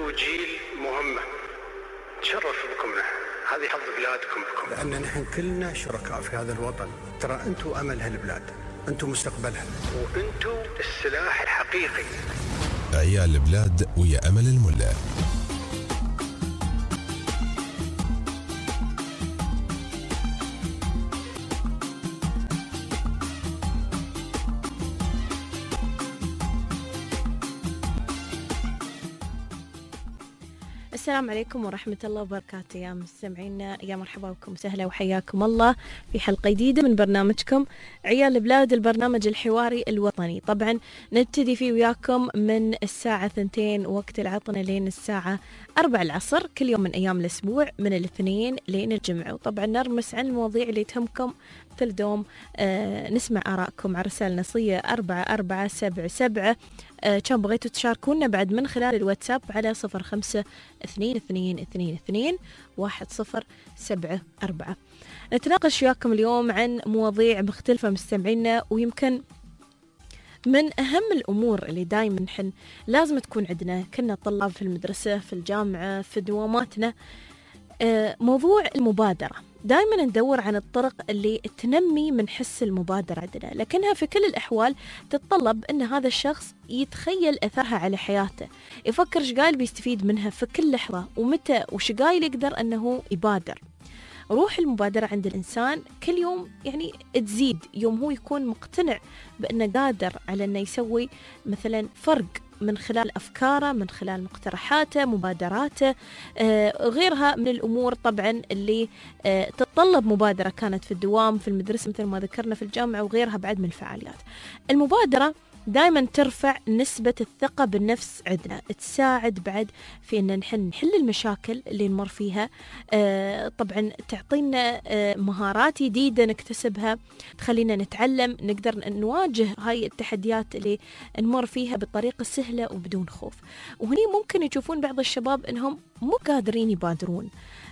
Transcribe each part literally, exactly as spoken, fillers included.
أنتم جيل مهمة، تشرف بكم نحن، هذه حظ بلادكم بكم، لأن نحن كلنا شركاء في هذا الوطن. ترى أنتم أمل هالبلاد، أنتم مستقبلها، وأنتم السلاح الحقيقي. عيال البلاد ويا أمل الملا. السلام عليكم ورحمة الله وبركاته يا مستمعينا، يا مرحبا بكم وسهلا وحياكم الله في حلقة جديدة من برنامجكم عيال البلاد، البرنامج الحواري الوطني. طبعا نبتدي فيه وياكم من الساعة ثنتين وقت العطنة لين الساعة أربع العصر كل يوم من أيام الأسبوع، من الاثنين لين الجمعة. وطبعا نرمس عن المواضيع اللي تهمكم مثل دوم. آه نسمع آراءكم على رسالة نصية أربعة أربعة سبعة سبعة. آه كان بغيتوا تشاركونا بعد من خلال الواتساب على صفر خمسة اثنين اثنين اثنين اثنين واحد صفر سبعة أربعة. نتناقش وياكم اليوم عن مواضيع مختلفة مستمعينا، ويمكن من أهم الأمور اللي دايما نحن لازم تكون عندنا كنا طلاب في المدرسة، في الجامعة، في دواماتنا، آه موضوع المبادرة. دائما ندور عن الطرق اللي تنمي من حس المبادرة عندنا، لكنها في كل الأحوال تتطلب أن هذا الشخص يتخيل أثرها على حياته، يفكر شقايل بيستفيد منها في كل لحظة ومتى وشقايل يقدر أنه يبادر. روح المبادرة عند الإنسان كل يوم يعني تزيد يوم هو يكون مقتنع بأنه قادر على أنه يسوي مثلا فرق من خلال أفكاره، من خلال مقترحاته، مبادراته، آه، غيرها من الأمور طبعا اللي آه، تتطلب مبادرة، كانت في الدوام، في المدرسة مثل ما ذكرنا، في الجامعة، وغيرها بعد من الفعاليات. المبادرة دائما ترفع نسبة الثقة بالنفس عندنا، تساعد بعد في أن نحن نحل المشاكل اللي نمر فيها. آه طبعا تعطينا آه مهارات جديدة نكتسبها، تخلينا نتعلم، نقدر نواجه هاي التحديات اللي نمر فيها بطريقة سهلة وبدون خوف. وهني ممكن يشوفون بعض الشباب أنهم مو قادرين يبادرون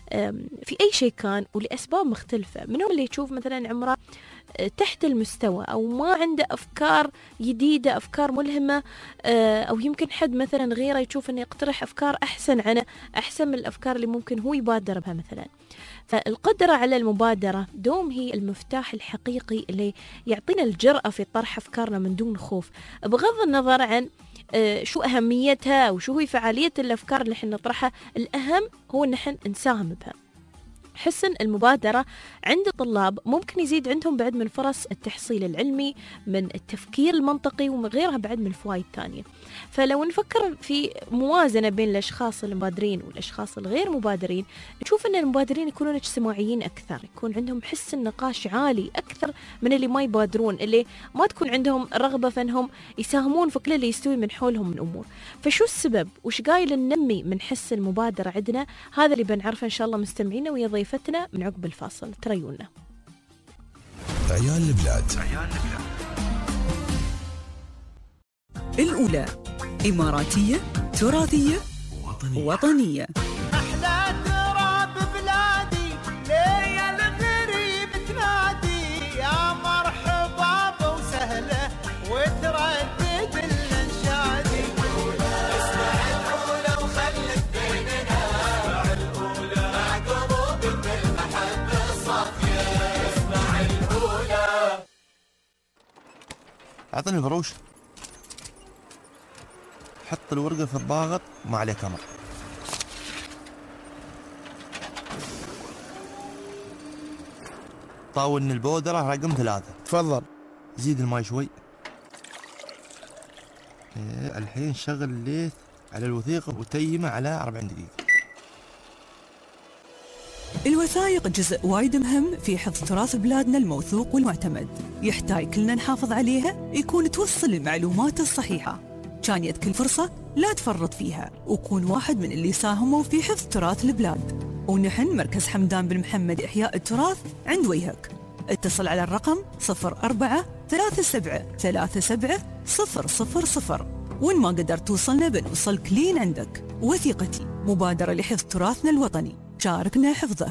في أي شيء كان، ولأسباب مختلفة. منهم اللي يشوف مثلا عمره تحت المستوى أو ما عنده أفكار جديدة، أفكار ملهمة، أو يمكن حد مثلا غيره يشوف أنه يقترح أفكار أحسن عنه، أحسن من الأفكار اللي ممكن هو يبادر بها مثلا. فالقدرة على المبادرة دوم هي المفتاح الحقيقي اللي يعطينا الجرأة في طرح أفكارنا من دون خوف، بغض النظر عن شو أهميتها أو شو هي فعالية الأفكار اللي احنا نطرحها. الأهم هو أن احنا نساهم بها. حسن المبادرة عند الطلاب ممكن يزيد عندهم بعد من فرص التحصيل العلمي، من التفكير المنطقي، ومن غيرها بعد من الفوائد الثانية. فلو نفكر في موازنة بين الأشخاص المبادرين والأشخاص الغير مبادرين، نشوف أن المبادرين يكونون اجتماعيين أكثر، يكون عندهم حس النقاش عالي أكثر من اللي ما يبادرون، اللي ما تكون عندهم رغبة فإنهم يساهمون في كل اللي يستوي من حولهم من أمور. فشو السبب وش قايل ننمي من حس المبادرة عندنا؟ هذا اللي بنعرفه إن شاء الله مستمعينا ويا ضيفتنا من عقب الفاصل. تريونا عيال البلاد. الأولى إماراتية، تراثية، وطنية, وطنية. أحلى تراب بلادي ليا الغريب تنادي، يا مرحبا وسهلا وتردد الانشادي. اسمع الأولى وخلك بيننا، اسمع الأولى مع قلوب بالمحبة الصافية، اسمع الأولى. أعطني الفروش، حط الورقة في الضاغط ما عليه كمر. طاولني البودرة رقم ثلاثة. تفضل. زيد الماء شوي. إيه الحين شغل الليث على الوثيقة وتيمه على أربعين دقيقة. الوثائق جزء وايد مهم في حفظ تراث بلادنا الموثوق والمعتمد، يحتاج كلنا نحافظ عليها، يكون توصل المعلومات الصحيحة. كان يد كل فرصة لا تفرط فيها، وكون واحد من اللي ساهموا في حفظ تراث البلاد. ونحن مركز حمدان بن محمد إحياء التراث عند وجهك. اتصل على الرقم صفر أربعة ثلاثة سبعة ثلاثة سبعة صفر صفر صفر، وإن ما قدر توصلنا بنوصلك لين عندك. وثيقتي مبادرة لحفظ تراثنا الوطني، شاركنا حفظه.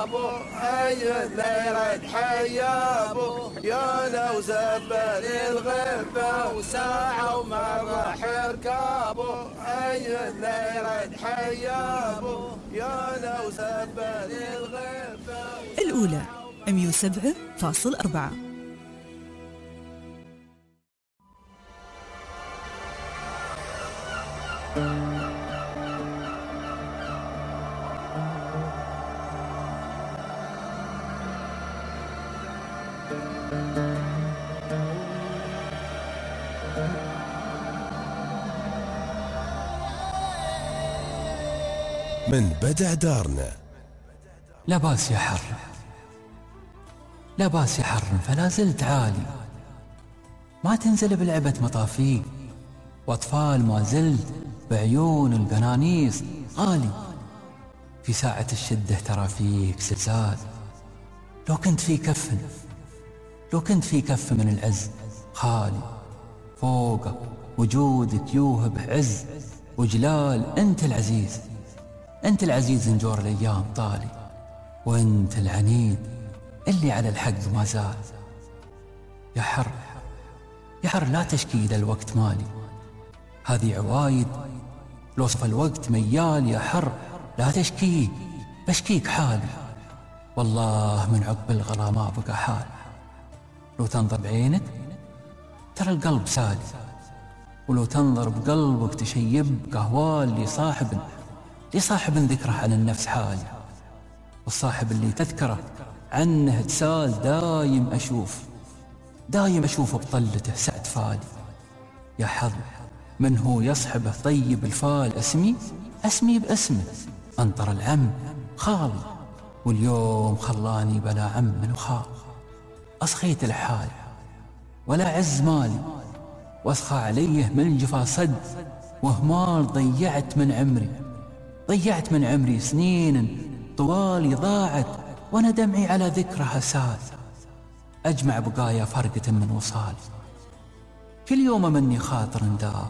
ابو اي الليل حيابو يا لو زبل الغفه وساعه ومر حركابو اي الليل حيابو يا لو زبل الغفه. الأولى مية وسبعة فاصل أربعة. من بدع دارنا. لا باس يا حر، لا باس يا حر، فلا زلت عالي، ما تنزل بلعبة مطافي، وأطفال ما زلت بعيون القنانيس غالي. في ساعة الشدة ترى فيك زلزال، لو كنت في كف، لو كنت في كف من العز خالي، فوقك وجودك يوهب عز وجلال. أنت العزيز، أنت العزيز نجور الأيام طالي، وأنت العنيد اللي على الحق ما زال. يا حر، يا حر لا تشكي إذا الوقت مالي، هذه عوايد لو صف الوقت ميال. يا حر لا تشكي، بشكيك حالي، والله من عقب الغلا ما بقى حال. لو تنظر بعينك ترى القلب سالي، ولو تنظر بقلبك تشيب قهوال لصاحب لصاحب ذكره على النفس حالي. والصاحب اللي تذكره عنه تسال دايم أشوف، دايم أشوف بطلته سعد فالي. يا حظ من هو يصحبه طيب الفال، اسمي اسمي باسمه، أنطر العم خالي، واليوم خلاني بلا عم وخال. أصخيت الحال ولا عز مالي، واسخى عليه من جفا صد وهمال. ضيعت من عمري، ضيعت من عمري سنين طوالي ضاعت، وانا دمعي على ذكرها سال. اجمع بقايا فرقة من وصال، كل يوم مني خاطر انداب.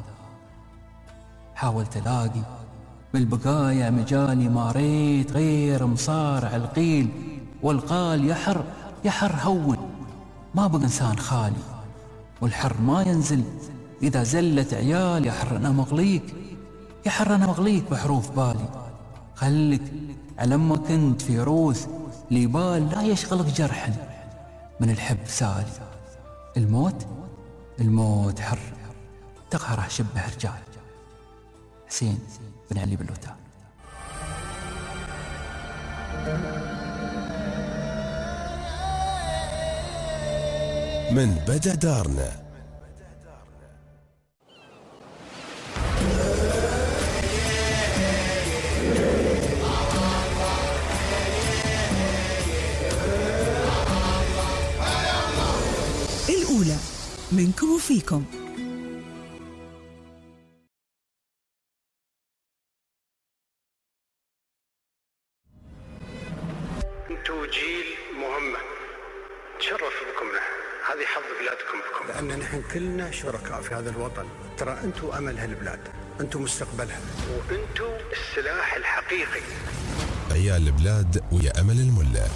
حاولت الاقي بالبقايا مجالي، ما ريت غير مصارع القيل والقال. يحر يحر هون ما بقى انسان خالي، والحر ما ينزل اذا زلت عيال. يحر انا مغليك، يحر انا مغليك بحروف بالي. خلك على ما كنت في روث لبال، لا يشغلك جرحا من الحب سالي. الموت الموت حر تقهره شبه رجال. حسين بن علي بلوتان. من بدع دارنا. الأولى منكم وفيكم. انتوا جيل مهمة، تشرف بكم نحن، هذه حظ بلادكم بكم، لأن نحن كلنا شركاء في هذا الوطن. ترى انتوا أمل هالبلاد، انتوا مستقبلها، وانتوا السلاح الحقيقي. عيال البلاد ويا أمل الملا.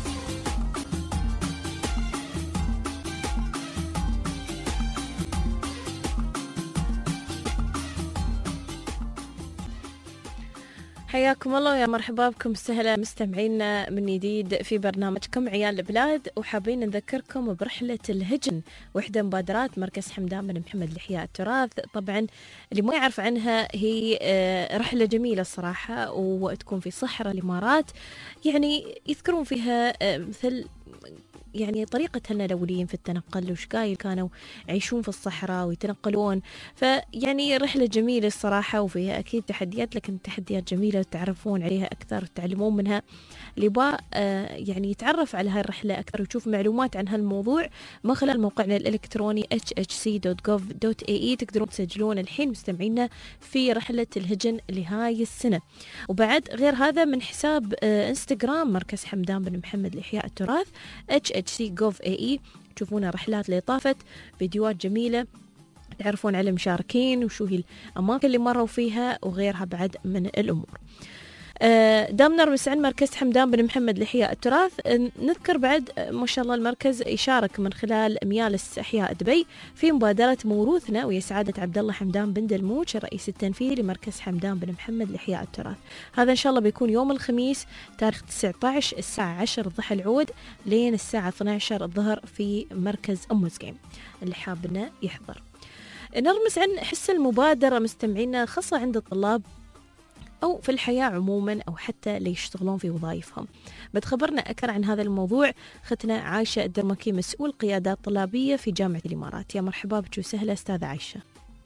حياكم الله ويا مرحبا بكم سهلا مستمعينا من جديد في برنامجكم عيال البلاد. وحابين نذكركم برحلة الهجن، وحدة مبادرات مركز حمدان بن محمد لإحياء التراث. طبعا اللي ما يعرف عنها هي رحلة جميلة الصراحة، وتكون في صحراء الإمارات، يعني يذكرون فيها مثل يعني طريقة الأوليين في التنقل، وش قايل كانوا يعيشون في الصحراء ويتنقلون. فيعني رحلة جميلة الصراحة، وفيها أكيد تحديات، لكن تحديات جميلة تعرفون عليها أكثر، تعلمون منها. اللي با يعني يتعرف على هاي الرحلة أكثر ويشوف معلومات عن هالموضوع من خلال موقعنا الإلكتروني إتش إتش سي دوت جوف دوت إيه إي. تقدرون تسجلون الحين مستمعينا في رحلة الهجن لهاي السنة. وبعد غير هذا من حساب انستغرام مركز حمدان بن محمد لإحياء التراث إتش إتش سي جوف إيه إي، تشوفون رحلات اللي طافت، فيديوهات جميلة، تعرفون على المشاركين وشو هي الأماكن اللي مروا فيها وغيرها بعد من الأمور. دامنا نرمس عن مركز حمدان بن محمد لإحياء التراث. نذكر بعد ما شاء الله المركز يشارك من خلال ميالس إحياء دبي في مبادرة موروثنا، ويا سعادة عبد الله حمدان بن دلموش الرئيس التنفيذي لمركز حمدان بن محمد لإحياء التراث. هذا إن شاء الله بيكون يوم الخميس تاريخ تسعة عشر الساعة عشرة الضحى العود لين الساعة اثنتي عشرة الظهر في مركز أم زقيم، اللي حابنا يحضر. نرمز عن حس المبادرة مستمعينا، خاصة عند الطلاب أو في الحياة عموما أو حتى اللي يشتغلون في وظائفهم. بتخبرنا أكثر عن هذا الموضوع ختنا عايشة الدرمكي، مسؤول قيادات طلابية في جامعة الإمارات. يا مرحبا بك وسهلا أستاذة عايشة.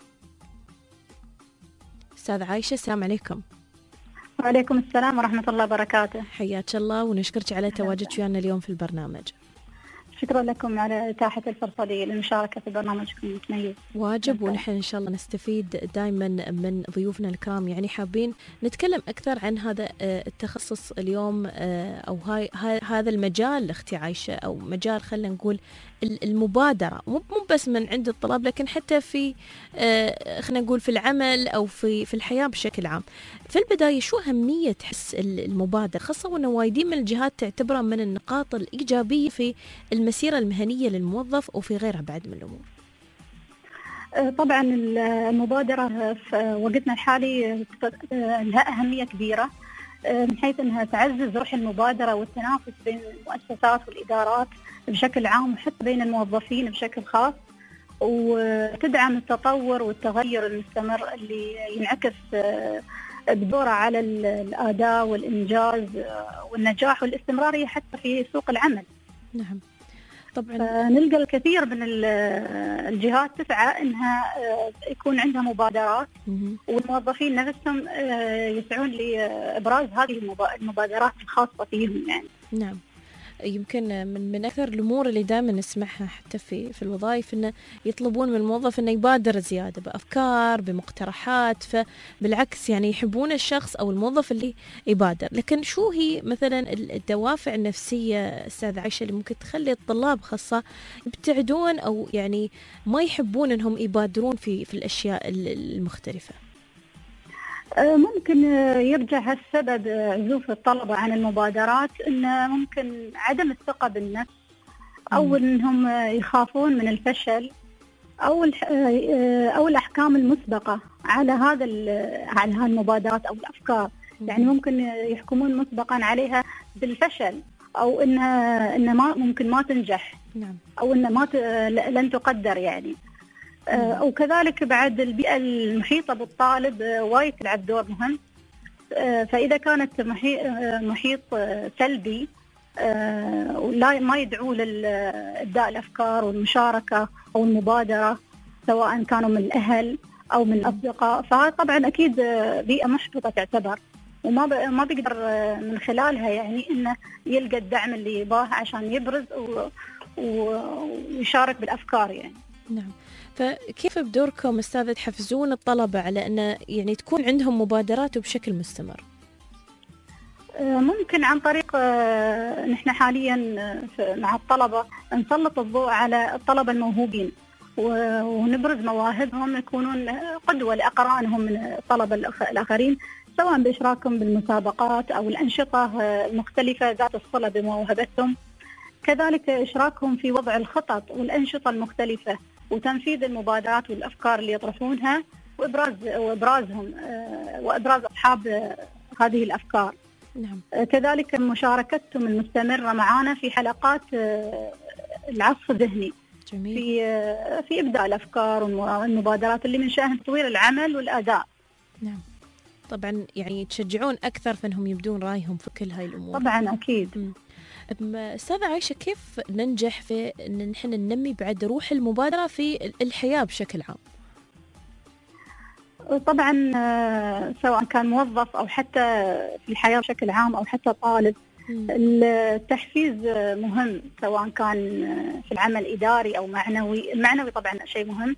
أستاذة عايشة السلام عليكم. وعليكم السلام ورحمة الله وبركاته. حياك الله ونشكرك على تواجدك ويانا اليوم في البرنامج. شكرا لكم على إتاحة الفرصة لي للمشاركة في برنامجكم المتميز. واجب، ونحن إن شاء الله نستفيد دائما من ضيوفنا الكرام. يعني حابين نتكلم أكثر عن هذا التخصص اليوم، أو هاي هذا المجال أختي عايشة، أو مجال خلينا نقول المبادرة، مو بس من عند الطلاب لكن حتى في خلينا نقول في العمل أو في في الحياة بشكل عام. في البداية شو أهمية تحس المبادرة، خاصة وأن وايدين من الجهات تعتبرها من النقاط الإيجابية في المسيرة المهنية للموظف وفي غيرها بعد من الأمور؟ طبعا المبادرة في وقتنا الحالي لها أهمية كبيرة من حيث أنها تعزز روح المبادرة والتنافس بين المؤسسات والإدارات بشكل عام وحتى بين الموظفين بشكل خاص، وتدعم التطور والتغير المستمر اللي ينعكس بدوره على الأداء والإنجاز والنجاح والاستمرارية حتى في سوق العمل. نعم طبعا. نلقى الكثير من الجهات تسعى انها يكون عندها مبادرات، والموظفين نفسهم يسعون لابراز هذه المبادرات الخاصه فيهم يعني. نعم، يمكن من من اكثر الامور اللي دائما نسمعها حتى في في الوظائف انه يطلبون من الموظف انه يبادر زياده بافكار بمقترحات، فبالعكس يعني يحبون الشخص او الموظف اللي يبادر. لكن شو هي مثلا الدوافع النفسيه استاذ عايشه اللي ممكن تخلي الطلاب خاصه يبتعدون او يعني ما يحبون انهم يبادرون في في الاشياء المختلفه؟ ممكن يرجع هالسبب عزوف الطلبة عن المبادرات إن ممكن عدم الثقة بالنفس، أو إنهم يخافون من الفشل، أو أو الأحكام المسبقة على هذا على هالمبادرات أو الأفكار. يعني ممكن يحكمون مسبقا عليها بالفشل، أو إنها إن ما ممكن ما تنجح، أو إن ما لن تقدر يعني. وكذلك بعد البيئة المحيطة بالطالب وايد تلعب دور مهم. فإذا كانت محيط سلبي لا ما يدعو لإبداء الأفكار والمشاركة أو المبادرة، سواء كانوا من الأهل أو من الأصدقاء، فهذا طبعا أكيد بيئة محبطة تعتبر، وما ما بيقدر من خلالها يعني إنه يلقى الدعم اللي يباه عشان يبرز ويشارك بالأفكار يعني. نعم، فكيف بدوركم أستاذة تحفزون الطلبة على أن يعني تكون عندهم مبادرات بشكل مستمر؟ ممكن عن طريق نحن حاليا مع الطلبة نسلط الضوء على الطلبة الموهوبين ونبرز مواهبهم، يكونون قدوة لأقرانهم من الطلبة الآخرين، سواء بإشراكهم بالمسابقات أو الأنشطة المختلفة ذات الصلة بموهبتهم. كذلك إشراكهم في وضع الخطط والأنشطة المختلفة وتنفيذ المبادرات والأفكار اللي يطرحونها، وإبراز وإبرازهم وإبراز أصحاب هذه الأفكار. نعم. كذلك مشاركتهم المستمرة معنا في حلقات العصف الذهني. جميل. في في إبداء الأفكار والمبادرات اللي من شأنها تطوير العمل والأداء. نعم. طبعا يعني تشجعون أكثر فإنهم يبدون رأيهم في كل هاي الأمور. طبعا أكيد. أستاذة عايشة، كيف ننجح في أن نحن ننمي بعد روح المبادرة في الحياة بشكل عام؟ طبعا سواء كان موظف أو حتى في الحياة بشكل عام أو حتى طالب، التحفيز مهم، سواء كان في العمل إداري أو معنوي. المعنوي طبعا شيء مهم.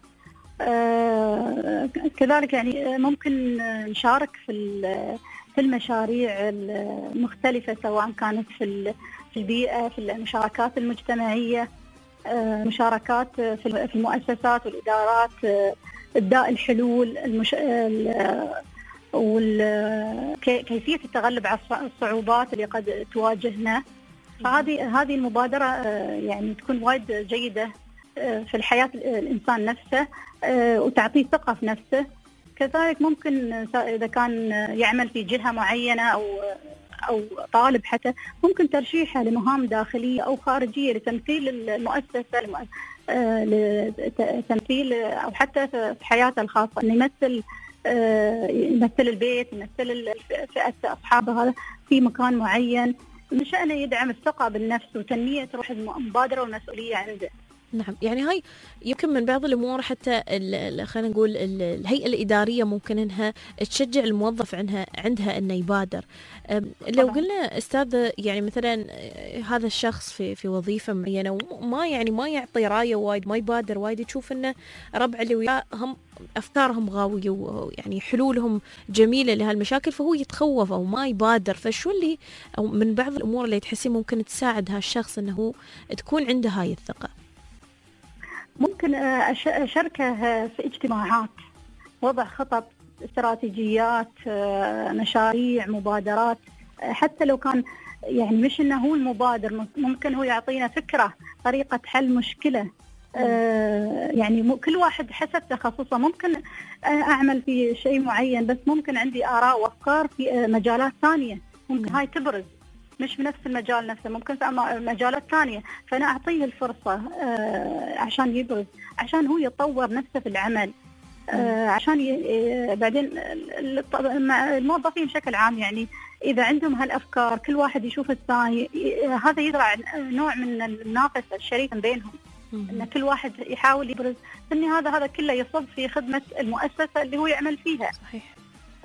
كذلك يعني ممكن نشارك في في المشاريع المختلفة، سواء كانت في في البيئة، في المشاركات المجتمعية، مشاركات في المؤسسات والإدارات، إبداء الحلول، المش... وكيفية التغلب على الصعوبات اللي قد تواجهنا. فهذه هذه المبادرة يعني تكون وايد جيدة في الحياة الإنسان نفسه، وتعطيه ثقة في نفسه. كذلك ممكن إذا كان يعمل في جهة معينة أو أو طالب حتى، ممكن ترشيحه لمهام داخلية أو خارجية لتمثيل المؤسسة، لتمثيل أو حتى في حياته الخاصة، إنه يمثل يمثل البيت، يمثل فئة أصحابه هذا في مكان معين، من شأنه يدعم الثقة بالنفس وتنمية روح المبادرة والمسؤولية عنده. نعم، يعني هاي يمكن من بعض الأمور حتى خلينا نقول الهيئة الإدارية ممكن أنها تشجع الموظف عنها عندها أنه يبادر. لو قلنا أستاذ يعني مثلا هذا الشخص في في وظيفة معينة وما يعني ما يعطي راية وايد، ما يبادر وايد، تشوف أنه ربع اللي وياه هم أفكارهم غاوية ويعني حلولهم جميلة لهالمشاكل، فهو يتخوف أو ما يبادر. فشو اللي أو من بعض الأمور اللي تحسين ممكن تساعد هالشخص أنه تكون عنده هاي الثقة؟ ممكن أشاركه في اجتماعات، وضع خطط، استراتيجيات، مشاريع، مبادرات. حتى لو كان يعني مش إنه هو المبادر، ممكن هو يعطينا فكرة، طريقة حل مشكلة. يعني كل واحد حسب تخصصه. ممكن أعمل في شيء معين، بس ممكن عندي آراء وأفكار في مجالات ثانية، ممكن هاي تبرز مش بنفس المجال نفسه، ممكن في مجالات ثانية، فأنا أعطيه الفرصة عشان يبرز، عشان هو يطور نفسه في العمل، عشان ي... بعدين الموظفين بشكل عام يعني إذا عندهم هالأفكار كل واحد يشوف الثاني، هذا يزرع نوع من المنافسة الشريفة بينهم، أن كل واحد يحاول يبرز. إن هذا هذا كله يصب في خدمة المؤسسة اللي هو يعمل فيها. صحيح.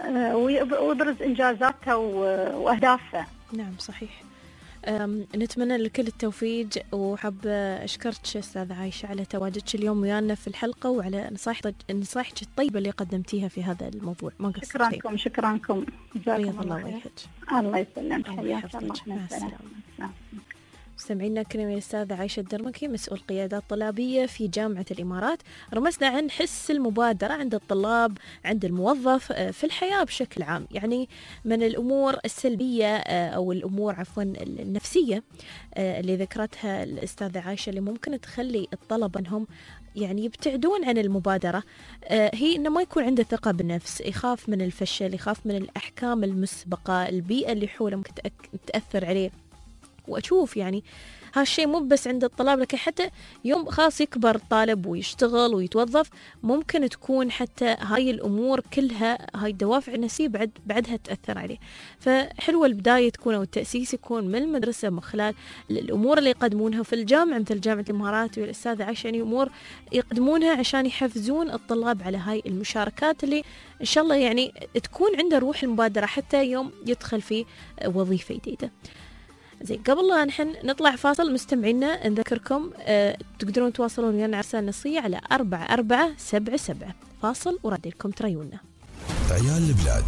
ويبرز إنجازاتها وأهدافها. نعم صحيح. نتمنى لكل التوفيق، وحب أشكرك أستاذة عايشة على تواجدك اليوم ويانا في الحلقة وعلى نصائحك نصائحك الطيبة اللي قدمتيها في هذا الموضوع. ما قصرتي. شكرا لكم شكرا لكم. جزاكم الله خير. الله يسلمك. حياك الله. مع السلامة. مستمعينا كريم الأستاذة عايشة الدرمكي، مسؤول قيادات طلابية في جامعة الإمارات، رمزنا عن حس المبادرة عند الطلاب، عند الموظف في الحياة بشكل عام. يعني من الأمور السلبية أو الأمور عفوا النفسية اللي ذكرتها الأستاذة عايشة اللي ممكن تخلي الطلبة أنهم يعني يبتعدون عن المبادرة، هي إنه ما يكون عنده ثقة بالنفس، يخاف من الفشل، يخاف من الأحكام المسبقة، البيئة اللي حوله ممكن تأثر عليه. وأشوف يعني هالشيء مو بس عند الطلاب، لكن حتى يوم خاص يكبر الطالب ويشتغل ويتوظف ممكن تكون حتى هاي الأمور كلها، هاي الدوافع النفسية بعد بعدها تأثر عليه. فحلوة البداية تكون أو التأسيس يكون من المدرسة، من خلال الأمور اللي يقدمونها في الجامعة مثل جامعة الإمارات والأستاذة عايشة، يعني أمور يقدمونها عشان يحفزون الطلاب على هاي المشاركات اللي إن شاء الله يعني تكون عنده روح المبادرة حتى يوم يدخل في وظيفة جديدة. زين، قبل لا نحن نطلع فاصل مستمعينا نذكركم أه تقدرون تواصلون ويانا على رسالة نصية على أربعة أربعة سبعة سبعة. فاصل ورد لكم تريونا. عيال البلاد.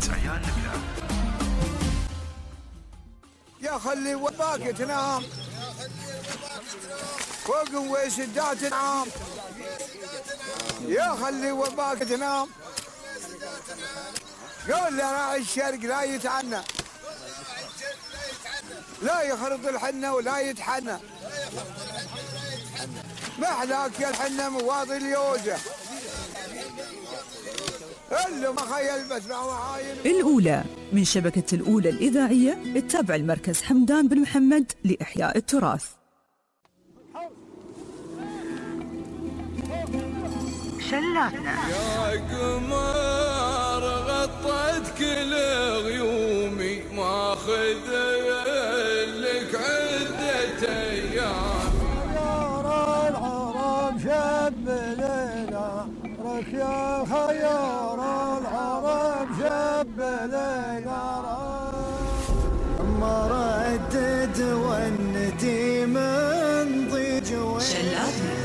يا خلي وباك تنام فوق وسدات تنام، يا خلي وباك تنام، قول لنا الشرق لا يتعنى، لا يخرط الحنة ولا يتحنى، محلاك يا الحنة مواضي اليوزة اللي ما خيل بسمع وعاين. الأولى من شبكة الأولى الإذاعية التابع المركز حمدان بن محمد لإحياء التراث. شلاتنا يا قمر غطت كل غيومي، ماخذ لك عدة أيام. خيار العرب شب ليلى رك، يا خيار العرب شب ليلى ما ردد والندي من ضيج شلاتنا.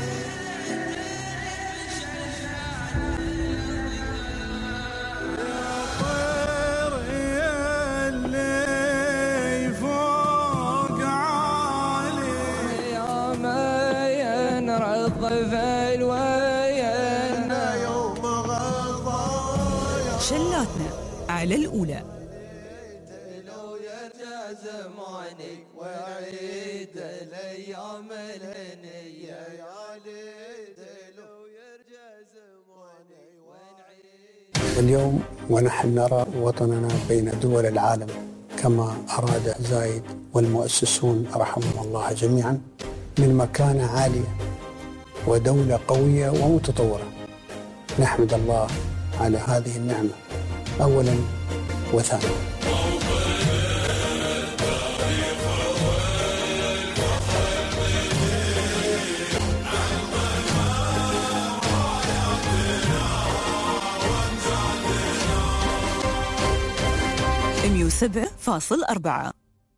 شلاتنا على الأولى. زماني وعيد الايام الهنيه يا ليت لو يرجع زماني ونعيد. اليوم ونحن نرى وطننا بين دول العالم كما أراد زايد والمؤسسون رحمهم الله جميعا من مكانة عالية ودولة قوية ومتطورة. نحمد الله على هذه النعمة أولا وثانيا. مية وسبعة فاصل أربعة.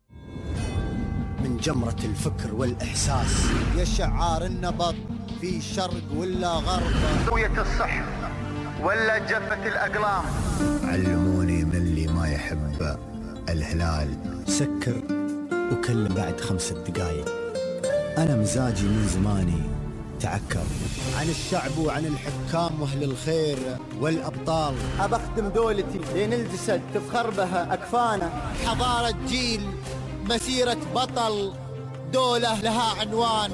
من جمرة الفكر والإحساس يا شعار النبض في شرق ولا غرب، زاوية الصح ولا جفة الأقلام. علموني من اللي ما يحب الهلال سكر وكلم بعد خمسة دقايق. أنا مزاجي من زماني تعكر عن الشعب وعن الحكام واهل الخير والابطال. ابخدم دولتي لين الجسد تفخر بها اكفانا. حضاره جيل مسيره بطل دوله لها عنوان.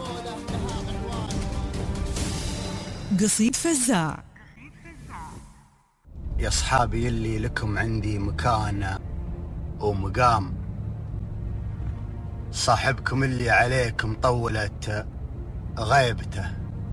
قصيد فزاع. يا اصحابي اللي لكم عندي مكان ومقام، صاحبكم اللي عليكم طولت غيبته،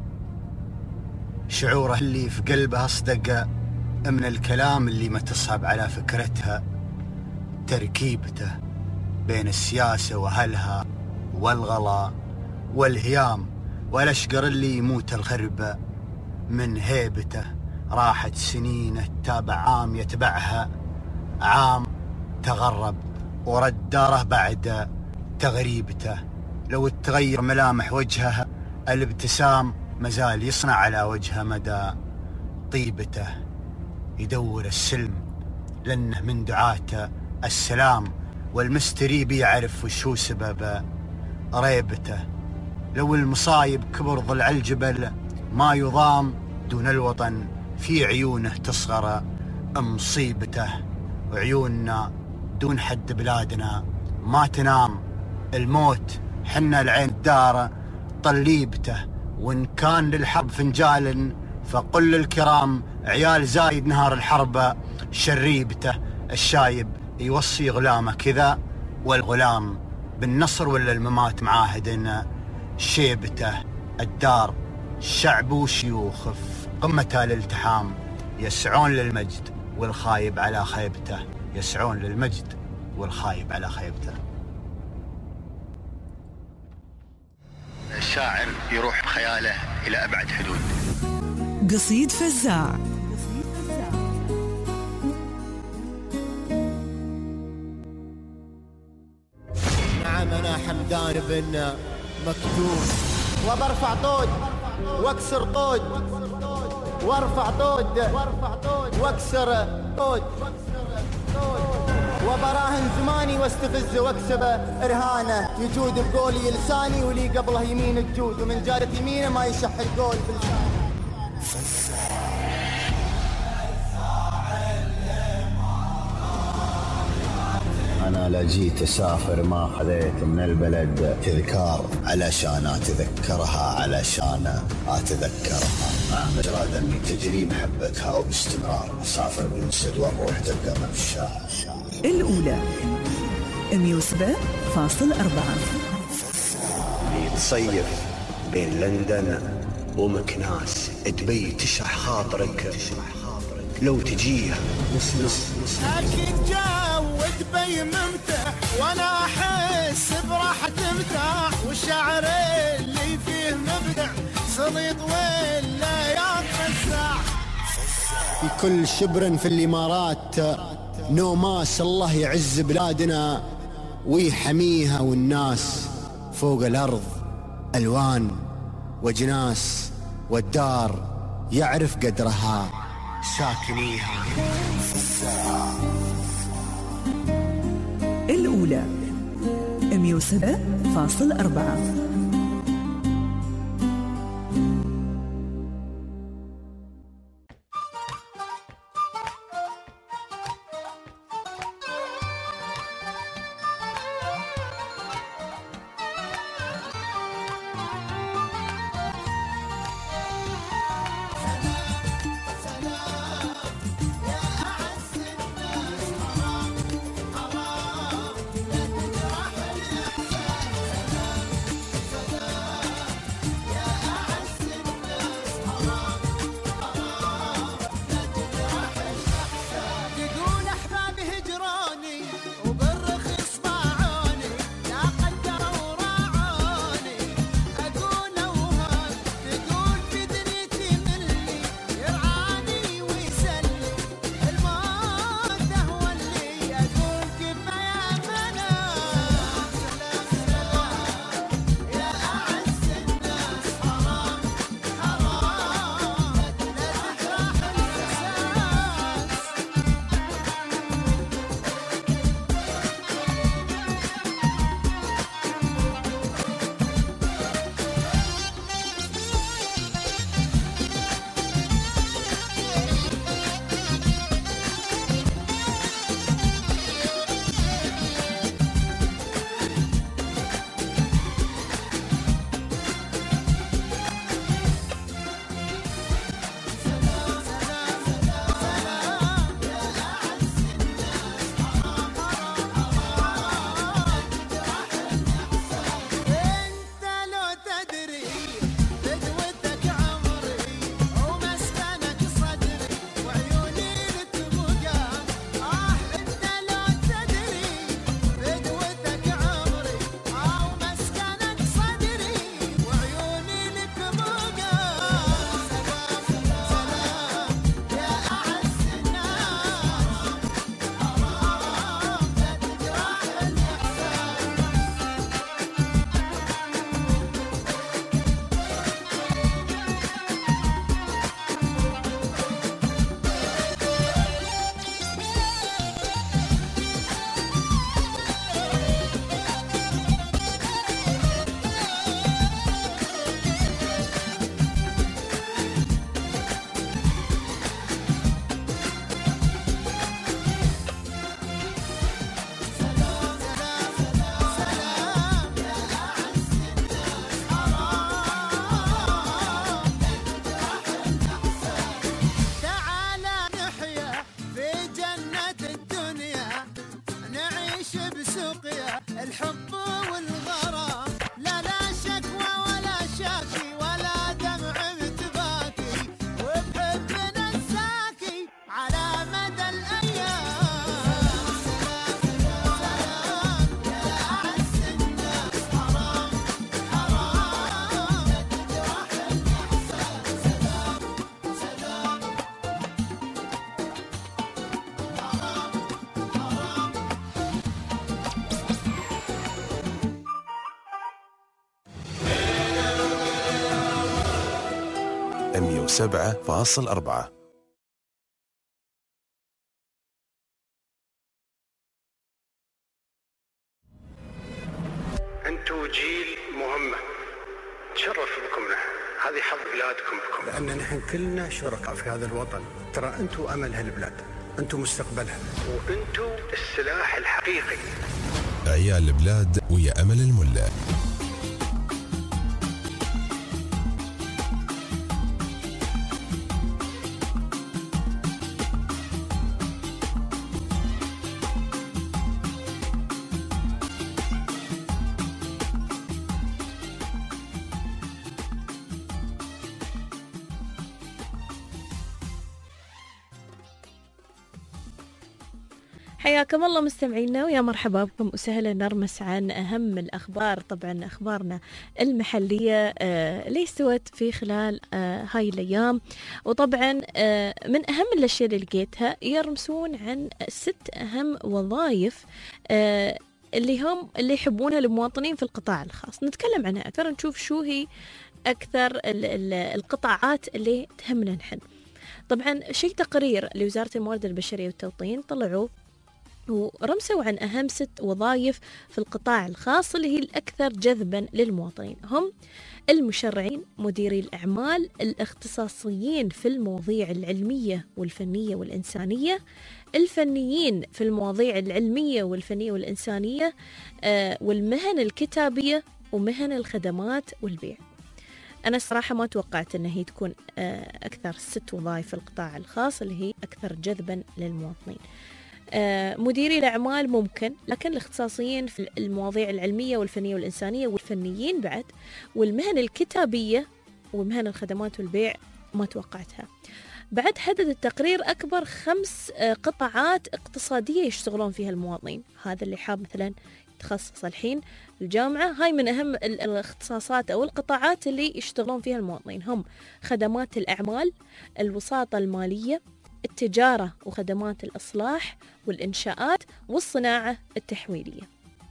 شعوره اللي في قلبها اصدق من الكلام اللي ما تصعب على فكرتها تركيبته، بين السياسة وأهلها والغلا والهيام والأشقر اللي يموت الغرب من هيبته. راحت سنين تابع عام يتبعها عام، تغرب ورد داره بعد تغريبته. لو تغير ملامح وجهها الابتسام مازال يصنع على وجهه مدى طيبته. يدور السلم لأنه من دعاته السلام، والمستري بيعرف وشو سبب ريبته. لو المصايب كبر ضلع الجبل ما يضام، دون الوطن في عيونه تصغر مصيبته. وعيوننا دون حد بلادنا ما تنام، الموت حنا العين الدار طليبته. وإن كان للحرب فنجال فقل للكرام عيال زايد نهار الحرب شريبته. الشايب يوصي غلامه كذا، والغلام بالنصر ولا الممات معاهد شيبته. الدار شعب وشيوخ في قمة الالتحام، يسعون للمجد والخايب على خيبته. يسعون للمجد والخايب على خيبته. الشاعر يروح بخياله إلى أبعد حدود. قصيد فزاع. نعم أنا حمدان بن مكتوم، وبرفع طود واكسر طود، وارفع طود واكسر طود، وبراهن زماني واستفز واكسب ارهانه. يجود بقولي لساني ولي قبله يمين الجود، ومن جادت يمينه ما يشح القول بلسانه. أنا لا جيت أسافر ما خذيت من البلد تذكار، علشان أتذكرها علشان أتذكرها. مع مجرى دمي تجري محبتها وباستمرار أسافر بالمسد وأروح تلقى من الشاعر. الأولى مية وسبعة فاصل أربعة. يتصيف بين لندن ومكناس، دبي تشرح خاطرك لو تجيها نص نص نص. أكيد جو دبي ممتع وأنا أحس براحة مرتاح، والشعر اللي فيه مبدع سليط ولا يتفزع. في كل شبر في الإمارات نوماس، الله يعز بلادنا ويحميها، والناس فوق الأرض ألوان وجناس، والدار يعرف قدرها ساكنيها. الأولى مية وسبعة فاصل أربعة. مئة وسبعة فاصل أربعة. أنتوا جيل مهمة، تشرف بكم نحن، هذه حظ بلادكم بكم، لأن نحن كلنا شركاء في هذا الوطن. ترى أنتوا أمل هالبلاد، أنتوا مستقبلها، وأنتوا السلاح الحقيقي. عيال البلاد ويا أمل الملا. حياكم الله مستمعينا ويا مرحبا بكم وسهلا. نرمس عن أهم الأخبار، طبعا أخبارنا المحلية آه اللي استوت في خلال آه هاي الأيام. وطبعا آه من أهم الأشياء اللي لقيتها يرمسون عن ست أهم وظائف آه اللي هم اللي يحبونها المواطنين في القطاع الخاص. نتكلم عنها أكثر، نشوف شو هي أكثر ال ال القطاعات اللي تهمنا نحن. طبعا شيء تقرير لوزارة الموارد البشرية والتوطين طلعوا ورمسوا عن أهم ست وظائف في القطاع الخاص اللي هي الأكثر جذبا للمواطنين. هم المشرعين، مديري الأعمال، الاختصاصيين في المواضيع العلمية والفنية والإنسانية، الفنيين في المواضيع العلمية والفنية والإنسانية، آه والمهن الكتابية، ومهن الخدمات والبيع. أنا الصراحة ما توقعت أن هي تكون آه أكثر ست وظائف في القطاع الخاص اللي هي أكثر جذبا للمواطنين. آه مديري الأعمال ممكن، لكن الاختصاصيين في المواضيع العلمية والفنية والإنسانية والفنيين بعد، والمهن الكتابية ومهن الخدمات والبيع ما توقعتها. بعد حدد التقرير أكبر خمس آه قطاعات اقتصادية يشتغلون فيها المواطنين. هذا اللي حاب مثلا يتخصص الحين في الجامعة، هاي من أهم الاختصاصات أو القطاعات اللي يشتغلون فيها المواطنين. هم خدمات الأعمال، الوساطة المالية، التجارة وخدمات الإصلاح والإنشاءات، والصناعة التحويلية.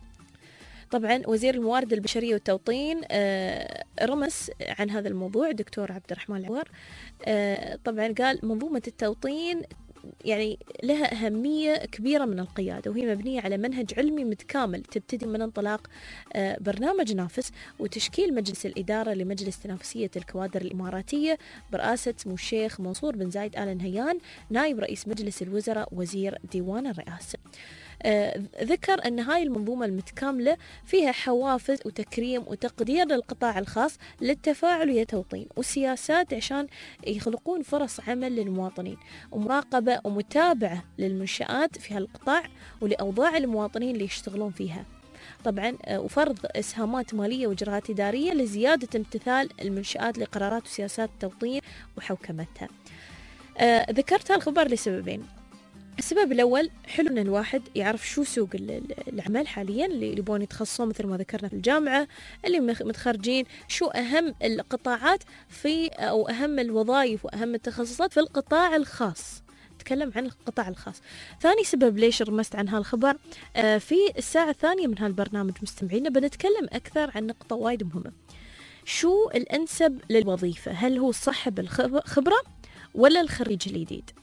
طبعا وزير الموارد البشرية والتوطين رمس عن هذا الموضوع دكتور عبد الرحمن العوار. طبعا قال منظومة التوطين يعني لها أهمية كبيرة من القيادة، وهي مبنية على منهج علمي متكامل تبتدي من انطلاق برنامج نافس وتشكيل مجلس الإدارة لمجلس تنافسية الكوادر الإماراتية برئاسة سمو الشيخ منصور بن زايد آل نهيان نائب رئيس مجلس الوزراء وزير ديوان الرئاسة. آه ذكر أن هاي المنظومة المتكاملة فيها حوافز وتكريم وتقدير للقطاع الخاص للتفاعل ويا توطين، وسياسات عشان يخلقون فرص عمل للمواطنين، ومراقبة ومتابعة للمنشآت في هالقطاع ولأوضاع المواطنين اللي يشتغلون فيها. طبعا آه وفرض إسهامات مالية وإجراءات إدارية لزيادة امتثال المنشآت لقرارات وسياسات التوطين وحوكمتها. آه ذكرت هالخبر لسببين. السبب الأول، حلو أن الواحد يعرف شو سوق العمل حاليا اللي يبون يتخصصون مثل ما ذكرنا في الجامعة، اللي متخرجين، شو أهم القطاعات في أو أهم الوظائف وأهم التخصصات في القطاع الخاص. نتكلم عن القطاع الخاص. ثاني سبب ليش رمست عن هالخبر، آه في الساعة الثانية من هالبرنامج مستمعينا بنتكلم أكثر عن نقطة وايد مهمة. شو الأنسب للوظيفة؟ هل هو صاحب الخبرة ولا الخريج الجديد؟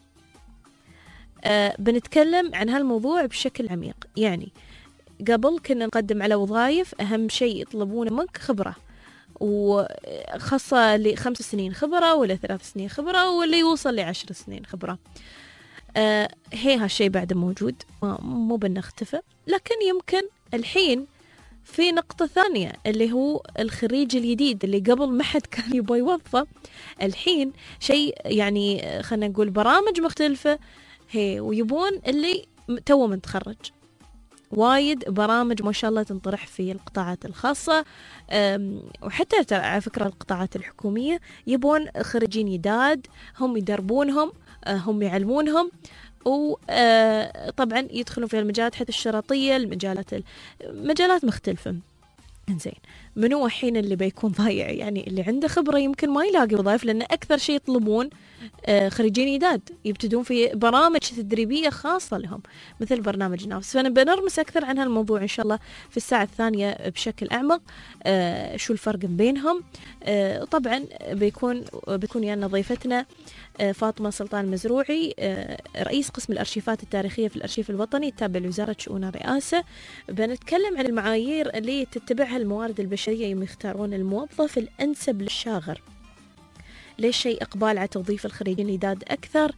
أه بنتكلم عن هالموضوع بشكل عميق. يعني قبل كنا نقدم على وظائف أهم شيء يطلبون منك خبرة، وخاصة لخمس سنين خبرة ولا ثلاث سنين خبرة ولا يوصل لعشر سنين خبرة. أه هي هالشيء بعد موجود، مو بنختفى، لكن يمكن الحين في نقطة ثانية اللي هو الخريج الجديد اللي قبل ما حد كان يبغى يوظفه. الحين شيء يعني خلنا نقول برامج مختلفة هي، ويبون اللي توه متخرج. وايد برامج ما شاء الله تنطرح في القطاعات الخاصة، وحتى على فكرة القطاعات الحكومية يبون خريجين جداد هم يدربونهم، هم يعلمونهم، وطبعا يدخلون في المجالات حتى الشرطية، المجالات مجالات مختلفة. إنزين، منو الحين اللي بيكون ضايع؟ يعني اللي عنده خبرة يمكن ما يلاقي وظائف، لأن أكثر شيء يطلبون خريجين إعداد يبتدون في برامج تدريبية خاصة لهم مثل برنامج نافس. فأنا بنرمس أكثر عن هالموضوع إن شاء الله في الساعة الثانية بشكل أعمق، شو الفرق بينهم. طبعا بيكون بيكون يعني ضيفتنا فاطمة سلطان مزروعي، رئيس قسم الأرشيفات التاريخية في الأرشيف الوطني التابع لوزارة شؤون الرئاسة. بنتكلم عن المعايير اللي تتبعها الموارد البشرية يوم يختارون الموظف الأنسب للشاغر. ليش شيء إقبال على توظيف الخريجين الإعداد أكثر؟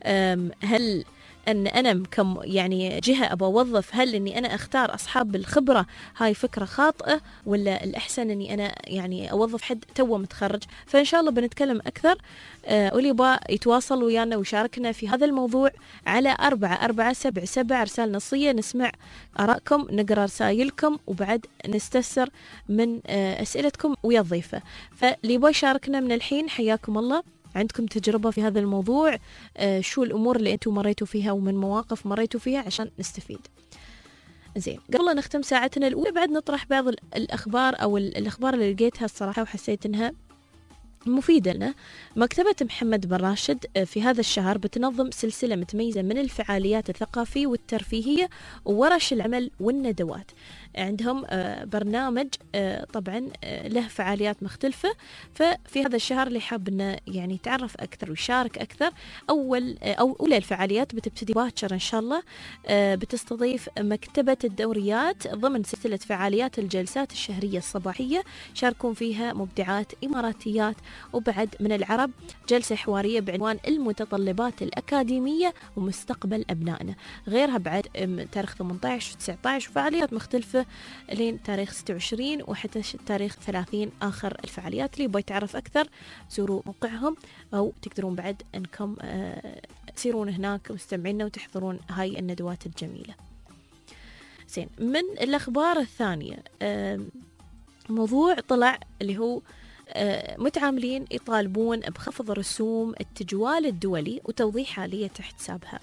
هل أن أنا كم يعني جهة أبى أوظف، هل أني أنا أختار أصحاب الخبرة هاي فكرة خاطئة، ولا الأحسن أني أنا يعني أوظف حد توه متخرج؟ فإن شاء الله بنتكلم أكثر. آه واللي يبغى يتواصل ويانا ويشاركنا في هذا الموضوع على أربعة أربعة سبعة سبعة رسالة نصية، نسمع آرائكم، نقرأ رسائلكم، وبعد نستفسر من آه أسئلتكم ويا الضيفة. فاللي يبغى يشاركنا من الحين حياكم الله. عندكم تجربة في هذا الموضوع؟ آه شو الأمور اللي أنتم مريتوا فيها ومن مواقف مريتوا فيها عشان نستفيد. زين، قبل لا نختم ساعتنا الأولى بعد نطرح بعض الأخبار أو الأخبار اللي لقيتها الصراحة وحسيت إنها مفيدة لنا. مكتبة محمد بن راشد في هذا الشهر بتنظم سلسلة متميزة من الفعاليات الثقافية والترفيهية وورش العمل والندوات. عندهم برنامج طبعا له فعاليات مختلفة. ففي هذا الشهر اللي حاب انه يعني يتعرف اكثر ويشارك اكثر، اول او اولى الفعاليات بتبتدي باكر ان شاء الله، بتستضيف مكتبة الدوريات ضمن سلسلة فعاليات الجلسات الشهرية الصباحية، شاركون فيها مبدعات اماراتيات وبعد من العرب، جلسة حوارية بعنوان المتطلبات الأكاديمية ومستقبل أبنائنا. غيرها بعد تاريخ ثمانية عشر وتسعة عشر وفعاليات مختلفة لين تاريخ ستة وعشرين وحتى تاريخ ثلاثين آخر الفعاليات. اللي يبغى يتعرف أكثر زوروا موقعهم، أو تقدرون بعد أنكم آه تسيرون هناك مستمعين وتحضرون هاي الندوات الجميلة. زين، من الأخبار الثانية آه موضوع طلع اللي هو متعاملين يطالبون بخفض رسوم التجوال الدولي وتوضيح آلية حسابها.